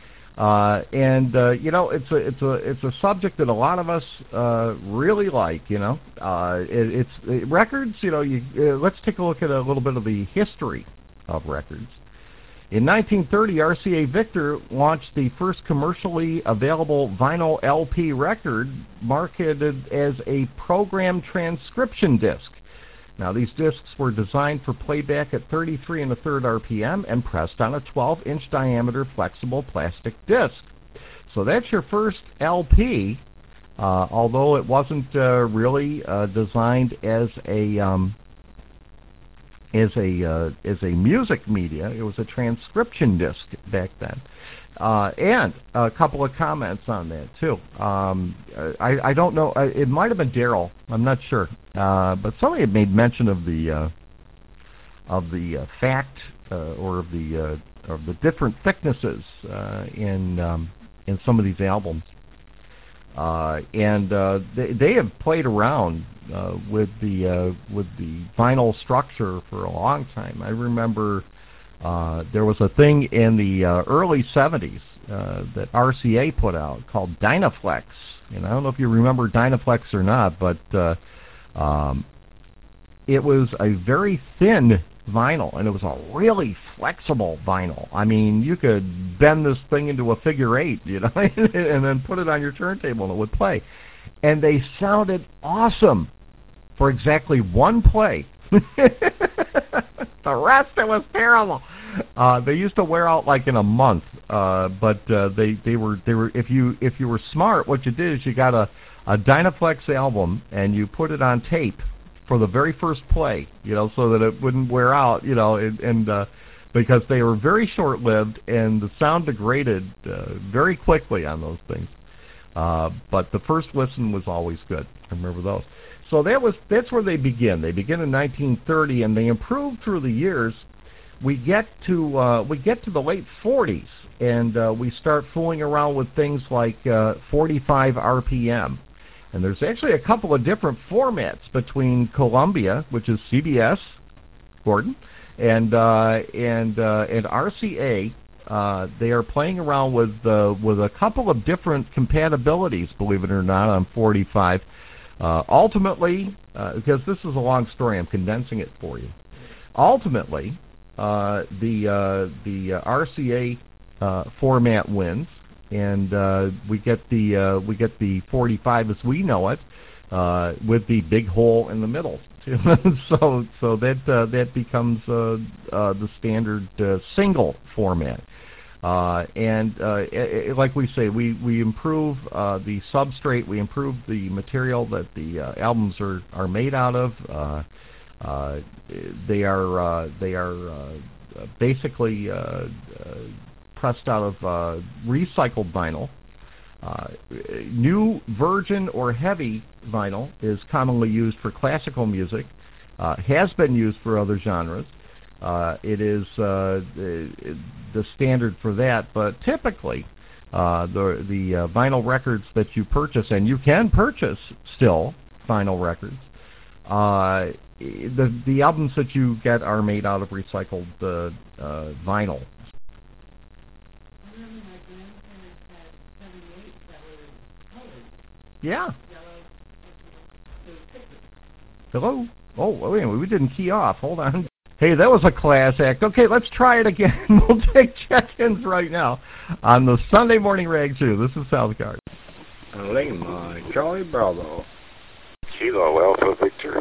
it's a subject that a lot of us really like. Records. Let's take a look at a little bit of the history of records. In 1930, RCA Victor launched the first commercially available vinyl LP record marketed as a program transcription disc. Now, these discs were designed for playback at 33 1/3 RPM and pressed on a 12-inch diameter flexible plastic disc. So that's your first LP, although it wasn't really designed as a music media. It was a transcription disc back then. And a couple of comments on that too. I don't know. It might have been Daryl. I'm not sure. But somebody had made mention of the fact or of the different thicknesses in some of these albums. And they have played around with the vinyl structure for a long time. I remember there was a thing in the early 70s that RCA put out called Dynaflex. And I don't know if you remember Dynaflex or not, but it was a very thin vinyl, and it was a really flexible vinyl. I mean, you could bend this thing into a figure 8, and then put it on your turntable and it would play. And they sounded awesome for exactly one play. The rest, it was terrible. They used to wear out like in a month, but they were if you were smart, what you did is you got a Dynaflex album and you put it on tape for the very first play, so that it wouldn't wear out, and because they were very short-lived and the sound degraded very quickly on those things. But the first listen was always good. I remember those. So that's where they begin. They begin in 1930, and they improve through the years. We get to the late 40s, and we start fooling around with things like 45 RPM. And there's actually a couple of different formats between Columbia, which is CBS, Gordon, and RCA. They are playing around with a couple of different compatibilities, believe it or not, on 45. Ultimately, because this is a long story, I'm condensing it for you. Ultimately, the RCA format wins, and we get the 45 as we know it, with the big hole in the middle. so that becomes the standard single format. And like we say, we improve the substrate, we improve the material that the albums are made out of. They are basically pressed out of recycled vinyl. New virgin or heavy vinyl is commonly used for classical music, has been used for other genres. It is the standard for that, but typically the vinyl records that you purchase, and you can purchase still vinyl records, the albums that you get are made out of recycled vinyl. Yeah. Hello? Oh, wait a minute, we didn't key off. Hold on. Hey, that was a class act. Okay, let's try it again. We'll take check-ins right now on the Sunday Morning Rag Zoo. This is Southgard. Lima, Charlie Bravo. Kilo Alpha Victor.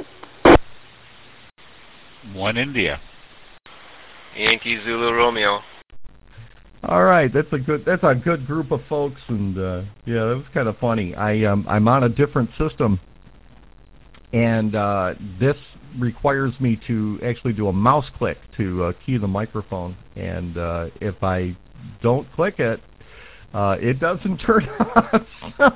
1 India. Yankee Zulu Romeo. All right, that's a good group of folks, and yeah, that was kind of funny. I'm on a different system, and this requires me to actually do a mouse click to key the microphone, and if I don't click it, it doesn't turn on.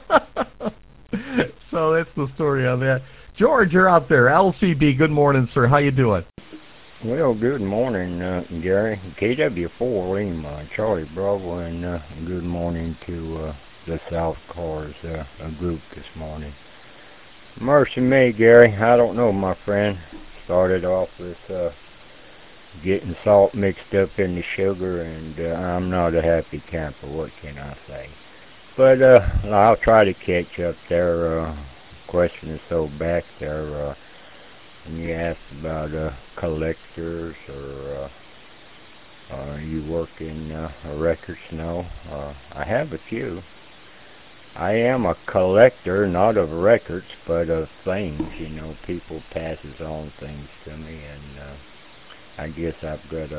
So that's the story on that. George, you're out there. LCD, good morning, sir. How you doing? Well, good morning, Gary. KW4 Lima, Charlie Bravo, and good morning to the South Cars group this morning. Mercy me, Gary. I don't know, my friend. Started off with getting salt mixed up in the sugar, and I'm not a happy camper. What can I say? But I'll try to catch up there. Question or so back there. And you asked about collectors, or are you working records? No, I have a few. I am a collector, not of records, but of things. You know, people passes on things to me, and I guess I've got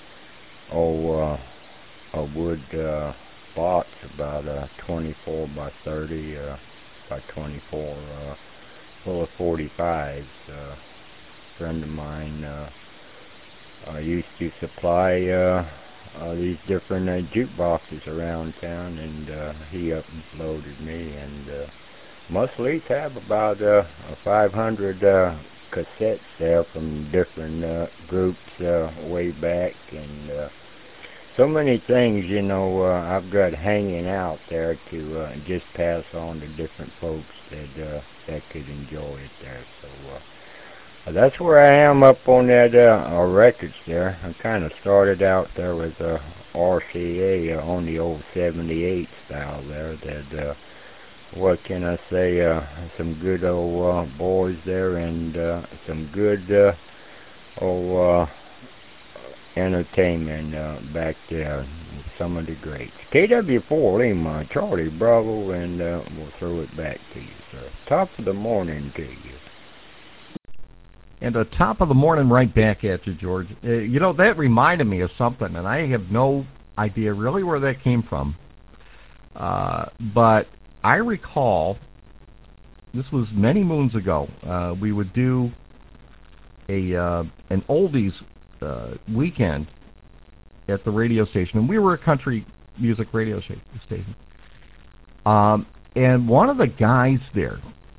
a wood box about 24 by 30 by 24 full of 45s. Friend of mine used to supply these different jukeboxes around town, and he uploaded me, and must at least have about 500 cassettes there from different groups way back, and so many things, you know, I've got hanging out there to just pass on to different folks that could enjoy it there. So that's where I am up on that records there. I kind of started out there with RCA on the old 78 style there. That what can I say? Some good old boys there, and some good old entertainment back there. Some of the greats. KW4 Lima, Charlie Bravo, and we'll throw it back to you, sir. Top of the morning to you. And top of the morning right back at you, George. You know, that reminded me of something, and I have no idea really where that came from. But I recall, this was many moons ago, we would do an oldies weekend at the radio station, and we were a country music radio station. And one of the guys there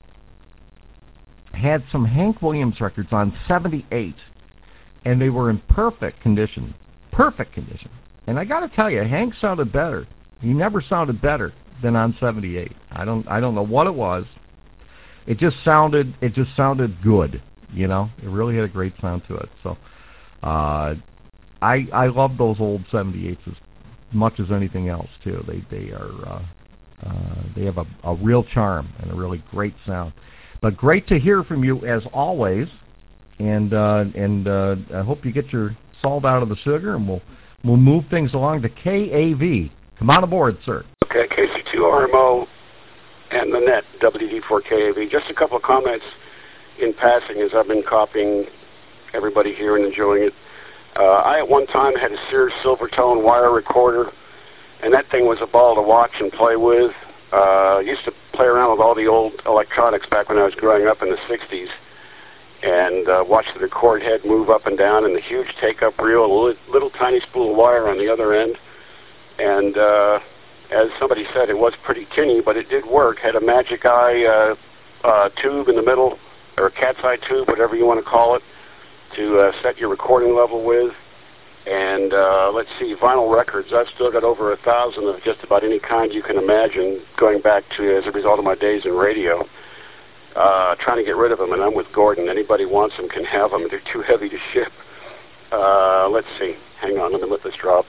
had some Hank Williams records on 78, and they were in perfect condition. And I got to tell you, Hank sounded better. He never sounded better than on 78. I don't know what it was. It just sounded good. You know, it really had a great sound to it. So I love those old 78s as much as anything else too. They have a real charm and a really great sound. But great to hear from you as always, and I hope you get your salt out of the sugar, and we'll move things along to KAV. Come on aboard, sir. Okay, KC2RMO and the net, WD4KAV. Just a couple of comments in passing as I've been copying everybody here and enjoying it. I at one time had a Sears Silvertone wire recorder, and that thing was a ball to watch and play with. Used to play around with all the old electronics back when I was growing up in the 60s, and watch the record head move up and down, and the huge take-up reel, a little tiny spool of wire on the other end. And as somebody said, it was pretty tinny, but it did work. Had a magic eye tube in the middle, or a cat's eye tube, whatever you want to call it, to set your recording level with. And let's see, vinyl records. I've still got over 1,000 of just about any kind you can imagine, going back to as a result of my days in radio. Trying to get rid of them, and I'm with Gordon. Anybody wants them can have them. They're too heavy to ship. Let's see. Hang on, let me let this drop.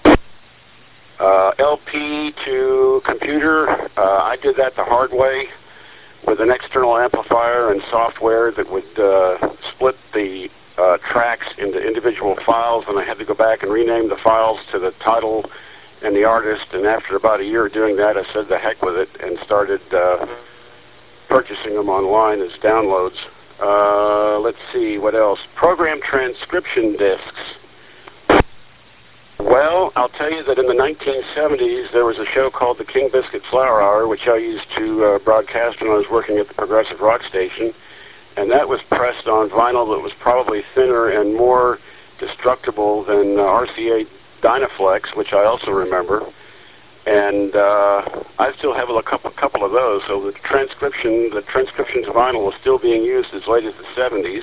LP to computer. I did that the hard way with an external amplifier and software that would split the tracks into individual files, and I had to go back and rename the files to the title and the artist. And after about a year of doing that, I said the heck with it and started purchasing them online as downloads. Let's see, what else? Program transcription discs. Well, I'll tell you that in the 1970s, there was a show called the King Biscuit Flower Hour, which I used to broadcast when I was working at the Progressive Rock Station, and that was pressed on vinyl that was probably thinner and more destructible than RCA Dynaflex, which I also remember. And I still have a couple of those. So the transcription to vinyl was still being used as late as the 70s.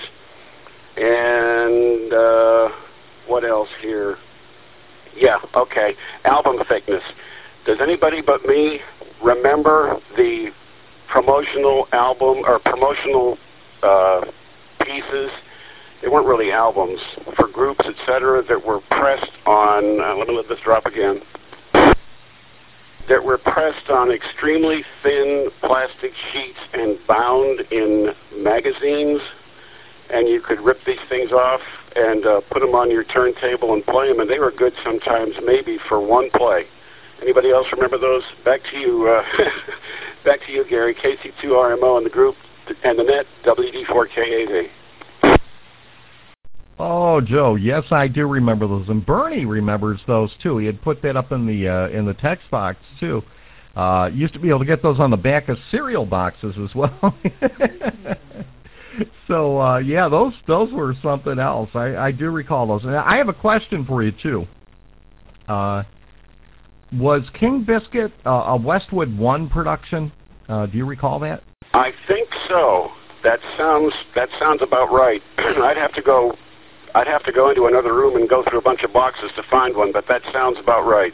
And what else here? Yeah, okay. Album thickness. Does anybody but me remember the promotional album or promotional pieces? They weren't really albums for groups, etc., that were pressed on. Let me let this drop again. That were pressed on extremely thin plastic sheets and bound in magazines, and you could rip these things off and put them on your turntable and play them, and they were good sometimes maybe for one play. Anybody else remember those? Back to you, back to you, Gary. KC2RMO and the group and the net, WD4KAV. Oh, Joe, yes, I do remember those, and Bernie remembers those too. He had put that up in the text box too. Used to be able to get those on the back of cereal boxes as well. So yeah, those were something else. I do recall those. And I have a question for you too. Was King Biscuit a Westwood One production? Do you recall that? I think so. That sounds about right. I'd have to go into another room and go through a bunch of boxes to find one, but that sounds about right.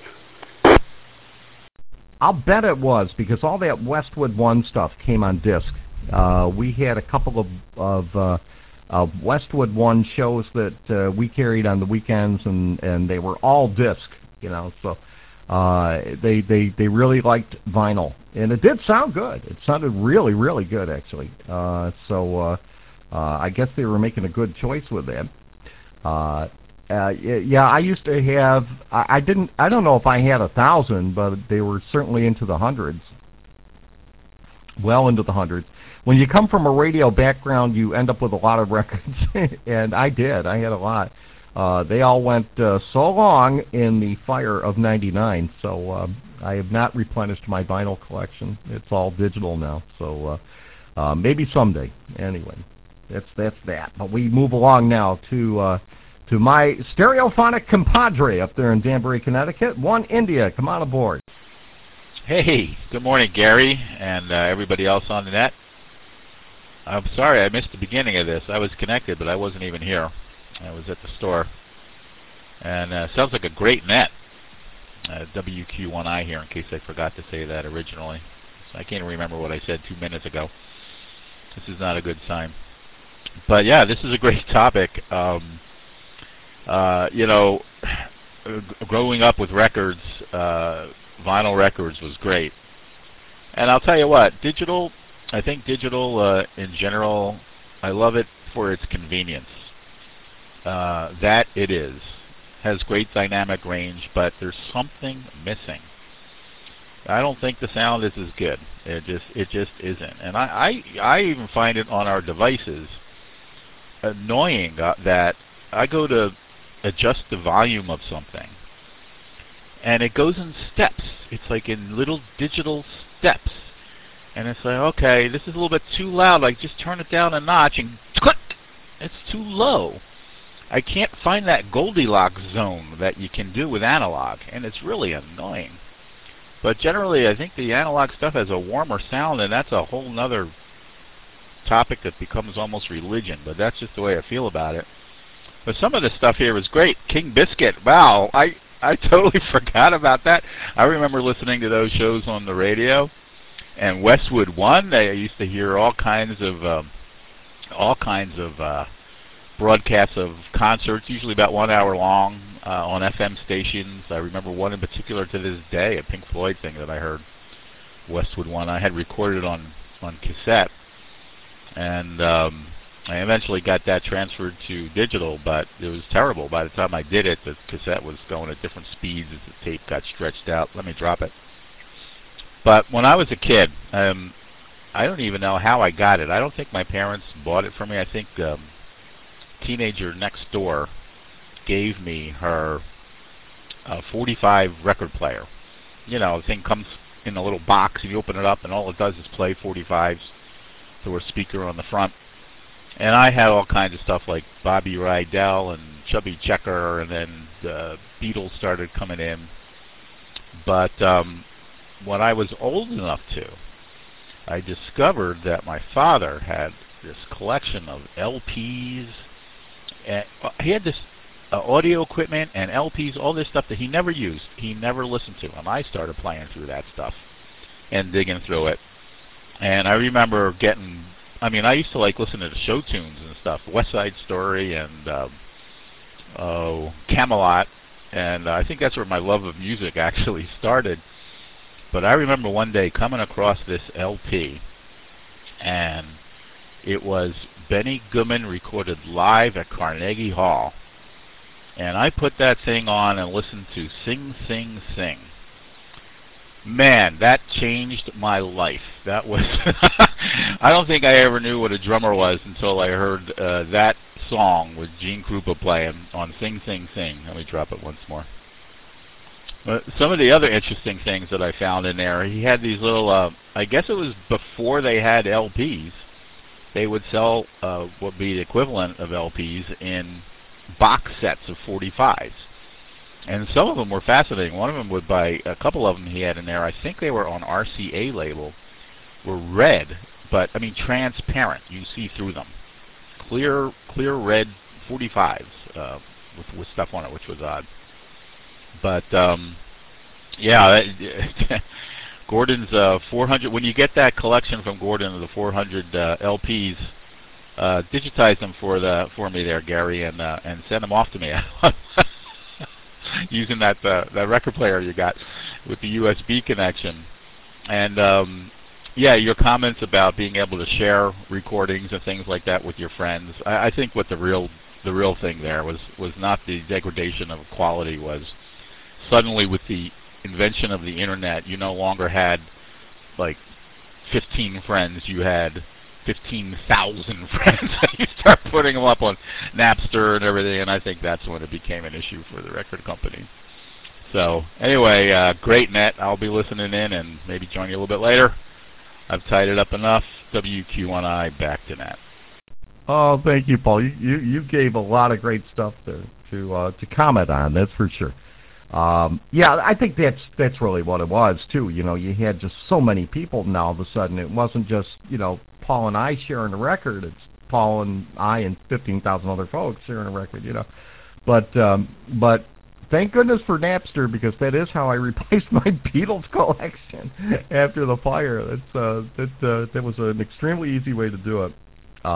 I'll bet it was, because all that Westwood One stuff came on disc. We had a couple of Westwood One shows that we carried on the weekends, and they were all disc, you know. So they really liked vinyl, and it did sound good. It sounded really, really good, actually. So I guess they were making a good choice with that. Yeah, I used to have. I don't know if I had 1,000, but they were certainly into the hundreds. Well into the hundreds. When you come from a radio background, you end up with a lot of records, and I did. I had a lot. They all went so long in the fire of '99, so I have not replenished my vinyl collection. It's all digital now, so maybe someday. Anyway, that's that. But we move along now to my stereophonic compadre up there in Danbury, Connecticut, One India. Come on aboard. Hey, good morning, Gary, and everybody else on the net. I'm sorry I missed the beginning of this. I was connected, but I wasn't even here. I was at the store. And sounds like a great net. WQ1I here, in case I forgot to say that originally. So I can't remember what I said 2 minutes ago. This is not a good sign. But yeah, this is a great topic. You know, growing up with records, vinyl records was great. And I'll tell you what, digital I think digital in general, I love it for its convenience. That it is. Has great dynamic range, but there's something missing. I don't think the sound is as good. It just isn't. And I even find it on our devices annoying that I go to adjust the volume of something, and it goes in steps. It's like in little digital steps. And it's like, okay, this is a little bit too loud. Like, just turn it down a notch and click. It's too low. I can't find that Goldilocks zone that you can do with analog, and it's really annoying. But generally, I think the analog stuff has a warmer sound, and that's a whole nother topic that becomes almost religion. But that's just the way I feel about it. But some of the stuff here is great. King Biscuit, wow, I totally forgot about that. I remember listening to those shows on the radio. And Westwood One, I used to hear all kinds of broadcasts of concerts, usually about 1 hour long, on FM stations. I remember one in particular to this day, a Pink Floyd thing that I heard. Westwood One, I had recorded on cassette, and I eventually got that transferred to digital, but it was terrible. By the time I did it, the cassette was going at different speeds as the tape got stretched out. Let me drop it. But when I was a kid, I don't even know how I got it. I don't think my parents bought it for me. I think teenager next door gave me her 45 record player. You know, the thing comes in a little box, and you open it up, and all it does is play 45s through a speaker on the front. And I had all kinds of stuff like Bobby Rydell and Chubby Checker, and then the Beatles started coming in. But when I was old enough to, I discovered that my father had this collection of LPs. And he had this audio equipment and LPs, all this stuff that he never used, he never listened to. And I started playing through that stuff and digging through it. And I remember getting, I mean, I used to like listen to the show tunes and stuff, West Side Story and Camelot. And I think that's where my love of music actually started. But I remember one day coming across this LP, and it was Benny Goodman recorded live at Carnegie Hall. And I put that thing on and listened to Sing, Sing, Sing. Man, that changed my life. That was, I don't think I ever knew what a drummer was until I heard that song with Gene Krupa playing on Sing, Sing, Sing. Let me drop it once more. Some of the other interesting things that I found in there, he had these little, I guess it was before they had LPs, they would sell what would be the equivalent of LPs in box sets of 45s. And some of them were fascinating. One of them would buy, a couple of them he had in there, I think they were on RCA label, were red, but, I mean, transparent. You see through them. Clear red 45s with stuff on it, which was odd. But, yeah, Gordon's 400, when you get that collection from Gordon of the 400 LPs, digitize them for me there, Gary, and send them off to me using that record player you got with the USB connection. And yeah, your comments about being able to share recordings and things like that with your friends. I think what the real thing there was not the degradation of quality, was suddenly with the invention of the internet, you no longer had like 15 friends, you had 15,000 friends. You start putting them up on Napster and everything, and I think that's when it became an issue for the record company. So anyway, great net. I'll be listening in and maybe join you a little bit later. I've tied it up enough. WQ1I, back to Nat. Oh, thank you, Paul. You gave a lot of great stuff to comment on. That's for sure. Yeah, I think that's really what it was too. You know, you had just so many people now. All of a sudden, it wasn't just, you know, Paul and I sharing a record. It's Paul and I and 15,000 other folks sharing a record. You know, but thank goodness for Napster, because that is how I replaced my Beatles collection after the fire. That was an extremely easy way to do it.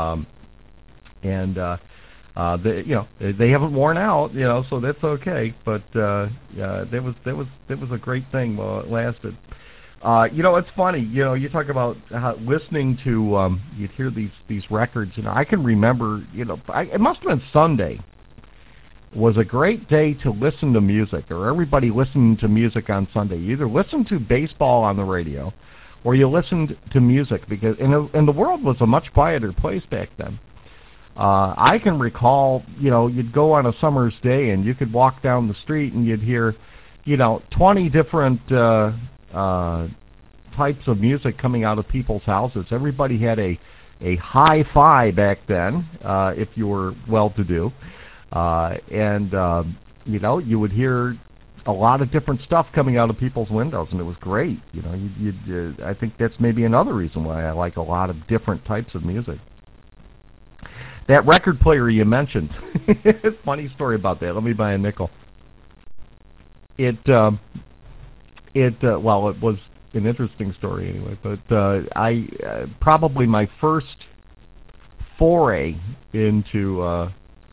They haven't worn out, you know, so that's okay. But that was a great thing while it lasted. It's funny. You talk about how listening to you'd hear these records. I can remember. It must have been Sunday. Was a great day to listen to music, or everybody listening to music on Sunday. You either listened to baseball on the radio, or you listened to music, because and the world was a much quieter place back then. I can recall, you'd go on a summer's day and you could walk down the street and you'd hear, 20 different types of music coming out of people's houses. Everybody had a hi-fi back then, if you were well-to-do. You would hear a lot of different stuff coming out of people's windows, and it was great. I think that's maybe another reason why I like a lot of different types of music. That record player you mentioned, funny story about that. Let me buy a nickel. It was an interesting story anyway. But I probably my first foray into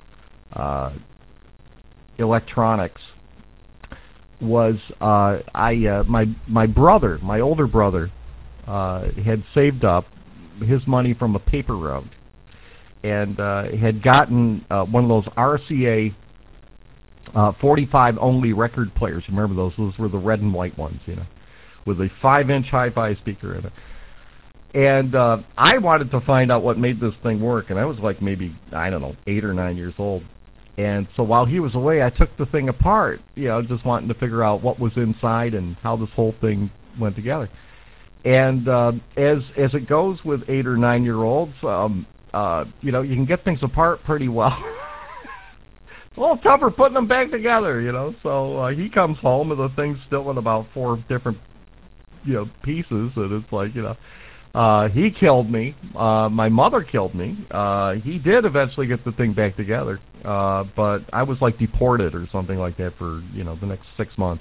electronics was my brother, my older brother, had saved up his money from a paper route, and had gotten one of those RCA 45 only record players. Remember those? Those were the red and white ones, with a 5-inch hi-fi speaker in it. And I wanted to find out what made this thing work, and I was like maybe, 8 or 9 years old. And so while he was away, I took the thing apart, just wanting to figure out what was inside and how this whole thing went together. And as it goes with 8 or 9 year olds, you can get things apart pretty well. It's a little tougher putting them back together, So he comes home and the thing's still in about 4 different, pieces, and it's like, he killed me. My mother killed me. He did eventually get the thing back together, but I was like deported or something like that for the next 6 months.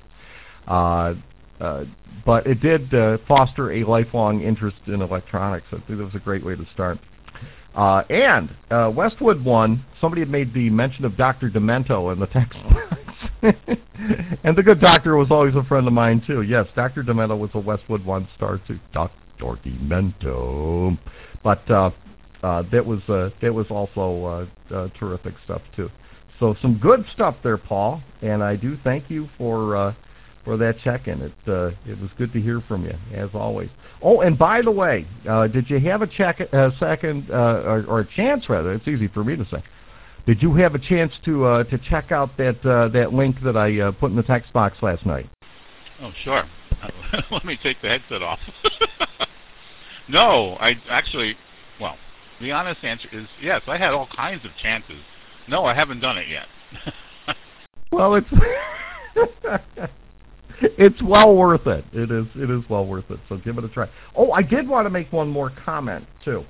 But it did foster a lifelong interest in electronics. I think that was a great way to start. And Westwood One, somebody had made the mention of Dr. Demento in the text box. And the good doctor was always a friend of mine, too. Yes, Dr. Demento was a Westwood One star, too. Dr. Demento. But that was also terrific stuff, too. So some good stuff there, Paul. And I do thank you for that check-in. It was good to hear from you, as always. Oh, and by the way, did you have a second, or a chance, rather? It's easy for me to say. Did you have a chance to check out that link that I put in the text box last night? Oh, sure. Let me take the headset off. No, I actually, well, the honest answer is yes, I had all kinds of chances. No, I haven't done it yet. Well, it's well worth it. It is well worth it. So give it a try. Oh, I did want to make one more comment too.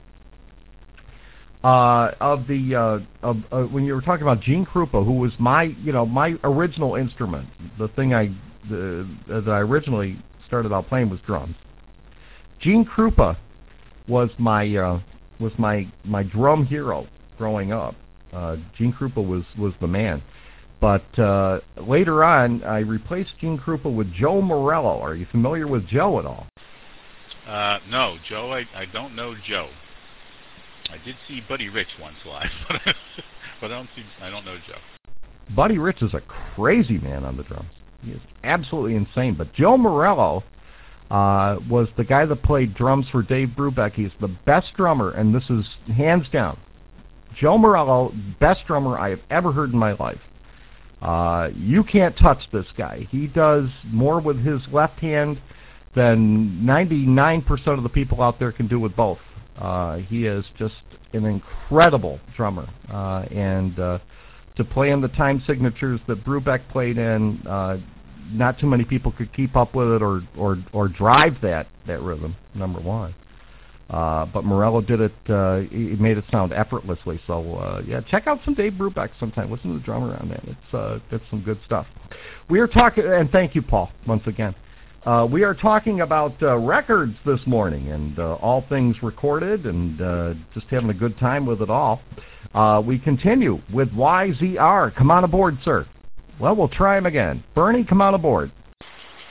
When you were talking about Gene Krupa, who was my original instrument, the thing that I originally started out playing was drums. Gene Krupa was my drum hero growing up. Gene Krupa was the man. But later on, I replaced Gene Krupa with Joe Morello. Are you familiar with Joe at all? No, Joe, I don't know Joe. I did see Buddy Rich once live, but I don't know Joe. Buddy Rich is a crazy man on the drums. He is absolutely insane. But Joe Morello was the guy that played drums for Dave Brubeck. He's the best drummer, and this is hands down. Joe Morello, best drummer I have ever heard in my life. You can't touch this guy. He does more with his left hand than 99% of the people out there can do with both. He is just an incredible drummer. And to play in the time signatures that Brubeck played in, not too many people could keep up with it or drive that rhythm, number one. But Morello did it, he made it sound effortlessly. So, yeah, check out some Dave Brubeck sometime. Listen to the drummer on that. It's some good stuff. We are talking, and thank you, Paul, once again. We are talking about records this morning and all things recorded and just having a good time with it all. We continue with YZR. Come on aboard, sir. Well, we'll try him again. Bernie, come on aboard.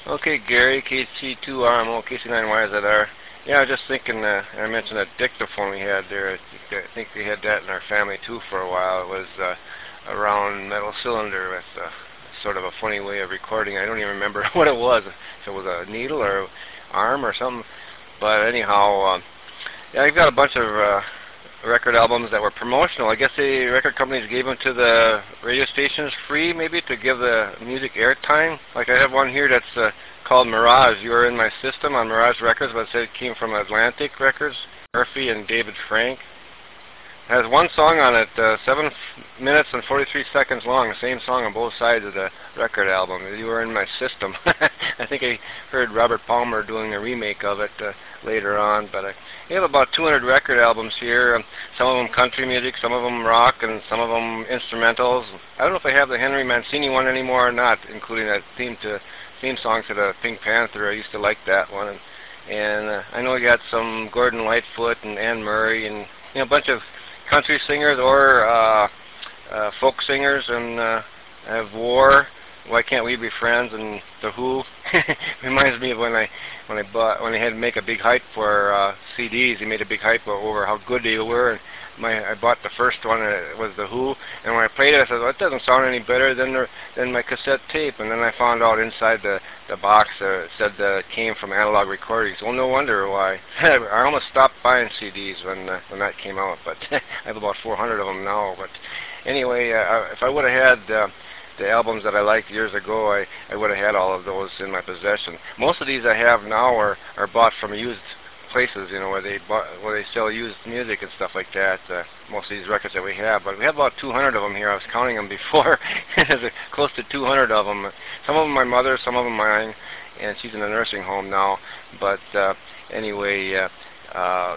Okay, Gary, KC2RMO, KC9YZR. Yeah, I was just thinking, I mentioned that dictaphone we had there. I think we had that in our family too for a while. It was a round metal cylinder with sort of a funny way of recording. I don't even remember what it was, if it was a needle or arm or something. But anyhow, yeah, I've got a bunch of record albums that were promotional. I guess the record companies gave them to the radio stations free, maybe, to give the music airtime. Like I have one here that's called Mirage. You Were in My System on Mirage Records, but it said it came from Atlantic Records, Murphy and David Frank. It has one song on it, 7 minutes and 43 seconds long, the same song on both sides of the record album. You Were in My System. I think I heard Robert Palmer doing a remake of it later on, but we have about 200 record albums here, some of them country music, some of them rock, and some of them instrumentals. I don't know if I have the Henry Mancini one anymore or not, including that theme song to the Pink Panther. I used to like that one. And I know we got some Gordon Lightfoot and Anne Murray and a bunch of country singers or folk singers, and I have War, Why Can't We Be Friends, and The Who. Reminds me of when I had to make a big hype for CDs. They made a big hype over how good they were, and I bought the first one, and it was The Who, and when I played it, I said, well, it doesn't sound any better than my cassette tape, and then I found out inside the box it said it came from Analog Recordings. Well, no wonder why. I almost stopped buying CDs when that came out, but I have about 400 of them now. But anyway, if I would have had the albums that I liked years ago, I would have had all of those in my possession. Most of these I have now are bought from used places, where they sell used music and stuff like that. Most of these records that we have, but we have about 200 of them here. I was counting them before. There's close to 200 of them. Some of them my mother, some of them mine, and she's in a nursing home now. But anyway, I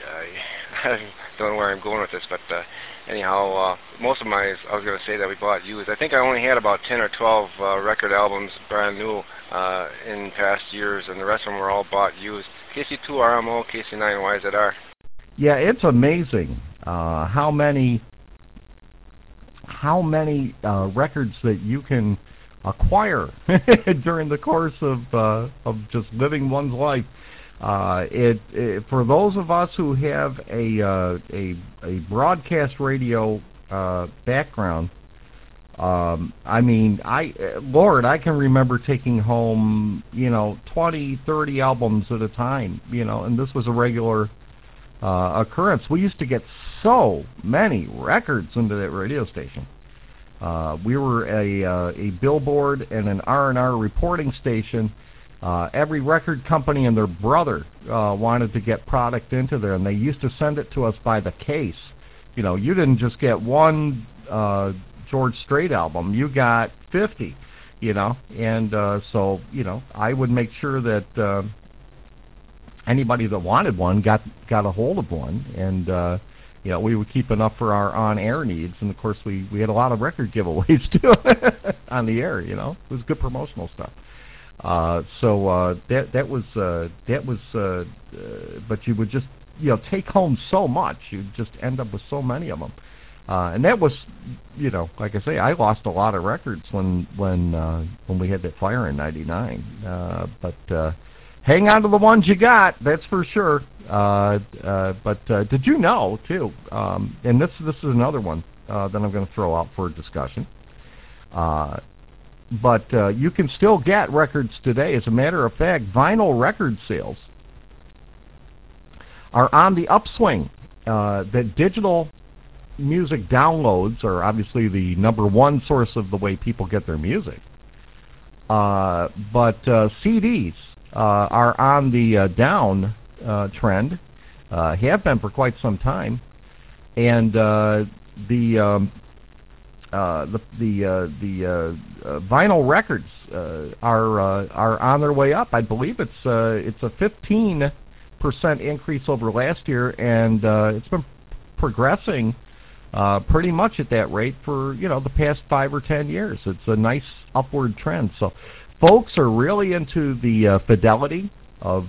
don't know where I'm going with this, but anyhow, most of I was going to say that we bought used. I think I only had about 10 or 12 record albums brand new in past years, and the rest of them were all bought used. KC2RMO, KC9YZR. Yeah, it's amazing how many records that you can acquire during the course of just living one's life. For those of us who have a broadcast radio background, I mean, I can remember taking home 20, 30 albums at a time, and this was a regular occurrence. We used to get so many records into that radio station. We were a billboard and an R&R reporting station. Every record company and their brother wanted to get product into there, and they used to send it to us by the case. You didn't just get one George Strait album, you got 50, and so, I would make sure that anybody that wanted one got a hold of one, and we would keep enough for our on-air needs, and of course we had a lot of record giveaways too on the air. It was good promotional stuff. So that was but you would just take home so much, you'd just end up with so many of them, and that was like I say, I lost a lot of records when we had that fire in '99, but hang on to the ones you got, that's for sure. But did you know too, and this is another one that I'm going to throw out for discussion, but you can still get records today. As a matter of fact, vinyl record sales are on the upswing. That digital music downloads are obviously the #1 source of the way people get their music. But CDs are on the down trend, have been for quite some time, and the vinyl records are on their way up. I believe it's a 15% increase over last year, and it's been progressing pretty much at that rate for the past 5 or 10 years. It's a nice upward trend. So folks are really into the fidelity of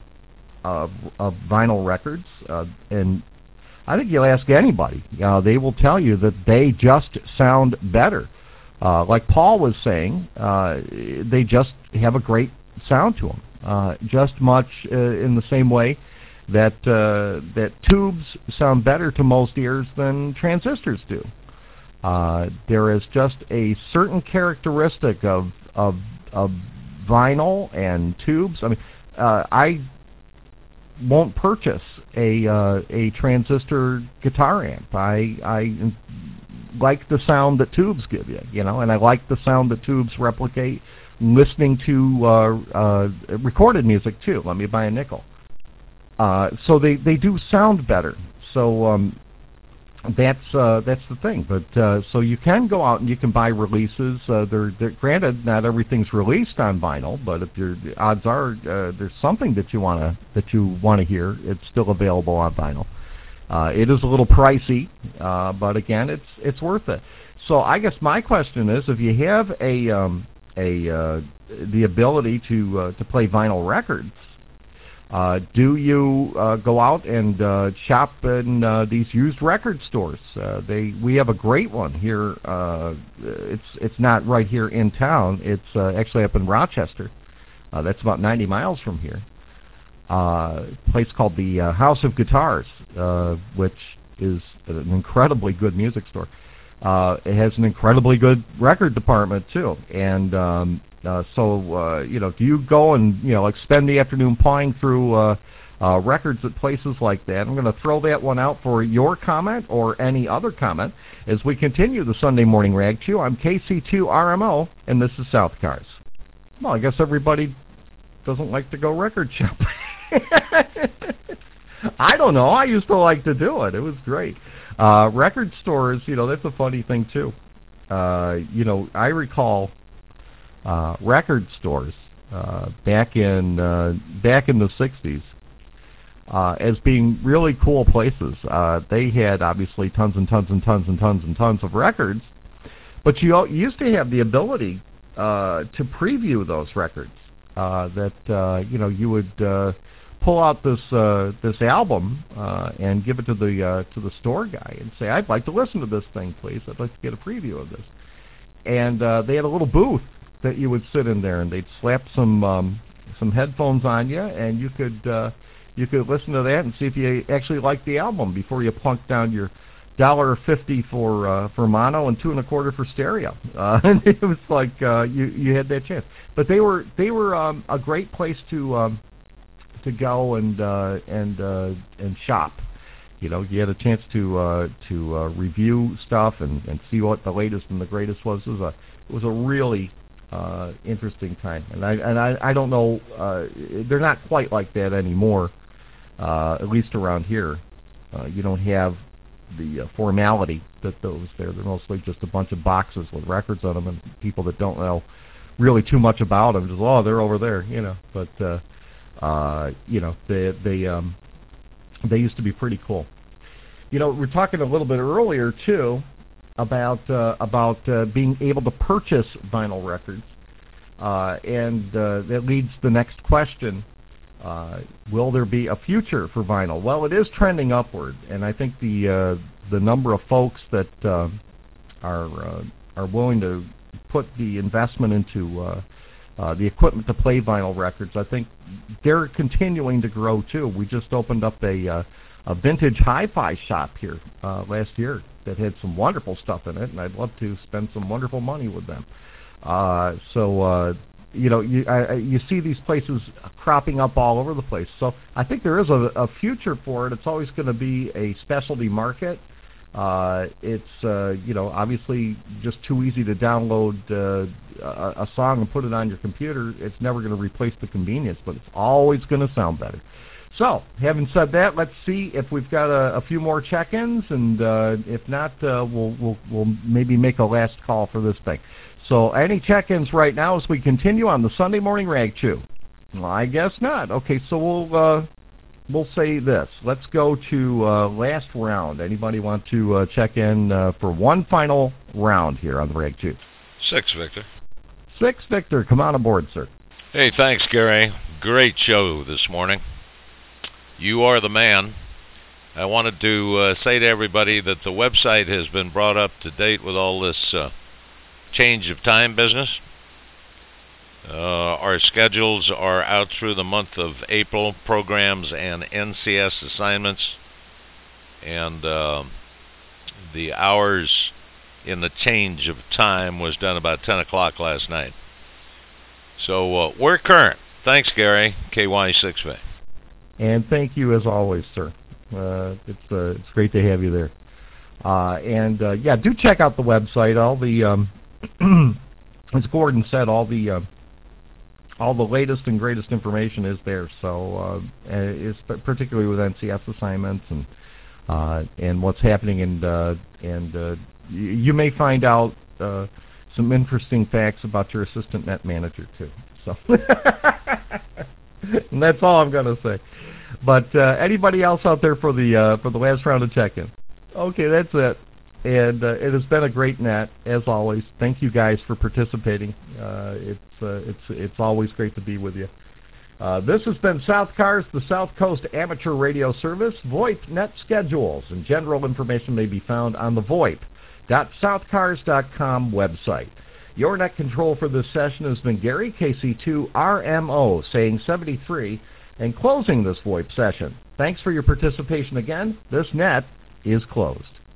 vinyl records, and I think you'll ask anybody, they will tell you that they just sound better. Like Paul was saying, they just have a great sound to them, just much in the same way that that tubes sound better to most ears than transistors do. There is just a certain characteristic of vinyl and tubes. I mean, I won't purchase a transistor guitar amp. I like the sound that tubes give you, you know, and I like the sound that tubes replicate. Listening to recorded music too. Let me buy a nickel. So they do sound better. So that's the thing. But so you can go out and you can buy releases. They're granted not everything's released on vinyl, but if odds are there's something that you wanna hear, it's still available on vinyl. It is a little pricey, but again, it's worth it. So I guess my question is, if you have the ability to play vinyl records, do you go out and shop in these used record stores? We have a great one here. It's not right here in town. It's actually up in Rochester. That's about 90 miles from here. A place called the House of Guitars, which is an incredibly good music store. It has an incredibly good record department too, and so you know, do you go and like spend the afternoon pawing through records at places like that? I'm going to throw that one out for your comment or any other comment as we continue the Sunday Morning Rag Chew. I'm KC2RMO, and this is South Cars. Well, I guess everybody doesn't like to go record shopping. I don't know. I used to like to do it. It was great. Record stores, that's a funny thing too. I recall record stores back in the 60s as being really cool places. They had obviously tons and tons and tons and tons and tons of records, but you used to have the ability to preview those records. You would pull out this album and give it to the store guy and say, "I'd like to listen to this thing, please. I'd like to get a preview of this." And they had a little booth that you would sit in there, and they'd slap some headphones on you, and you could listen to that and see if you actually liked the album before you plunk down your $1.50 for mono and $2.25 for stereo. It was like you had that chance. But they were a great place to go and shop. You had a chance to review stuff and see what the latest and the greatest was. It was a really interesting time, and I don't know, they're not quite like that anymore. At least around here, you don't have the formality that those there. They're mostly just a bunch of boxes with records on them, and people that don't know really too much about them just, they're over there, But they used to be pretty cool. We're talking a little bit earlier too about being able to purchase vinyl records, and that leads to the next question. Will there be a future for vinyl? Well, it is trending upward, and I think the number of folks that are willing to put the investment into the equipment to play vinyl records, I think they're continuing to grow too. We just opened up a vintage hi-fi shop here last year that had some wonderful stuff in it, and I'd love to spend some wonderful money with them. You see these places cropping up all over the place. So I think there is a future for it. It's always going to be a specialty market. It's obviously just too easy to download a song and put it on your computer. It's never going to replace the convenience, but it's always going to sound better. So, having said that, let's see if we've got a few more check-ins, and if not, we'll maybe make a last call for this thing. So, any check-ins right now as we continue on the Sunday Morning Rag Chew? Well, I guess not. Okay, so we'll say this. Let's go to last round. Anybody want to check in for one final round here on the Rag Chew? 6, Victor. 6, Victor. Come on aboard, sir. Hey, thanks, Gary. Great show this morning. You are the man. I wanted to say to everybody that the website has been brought up to date with all this change of time business. Our schedules are out through the month of April, programs and NCS assignments, and the hours in the change of time was done about 10 o'clock last night. So we're current. Thanks, Gary, KY6 Bay. And thank you as always, sir. It's great to have you there. Yeah, do check out the website. All the as Gordon said, all the latest and greatest information is there. So it's particularly with NCS assignments and what's happening, and you may find out some interesting facts about your assistant net manager too. So and that's all I'm going to say. But anybody else out there for the last round of check-in? Okay, that's it. And it has been a great net as always. Thank you guys for participating. It's always great to be with you. This has been South Cars, the South Coast Amateur Radio Service. VoIP net schedules and general information may be found on the VoIP.southcars.com website. Your net control for this session has been Gary, KC2RMO, saying 73, and closing this VoIP session. Thanks for your participation again. This net is closed.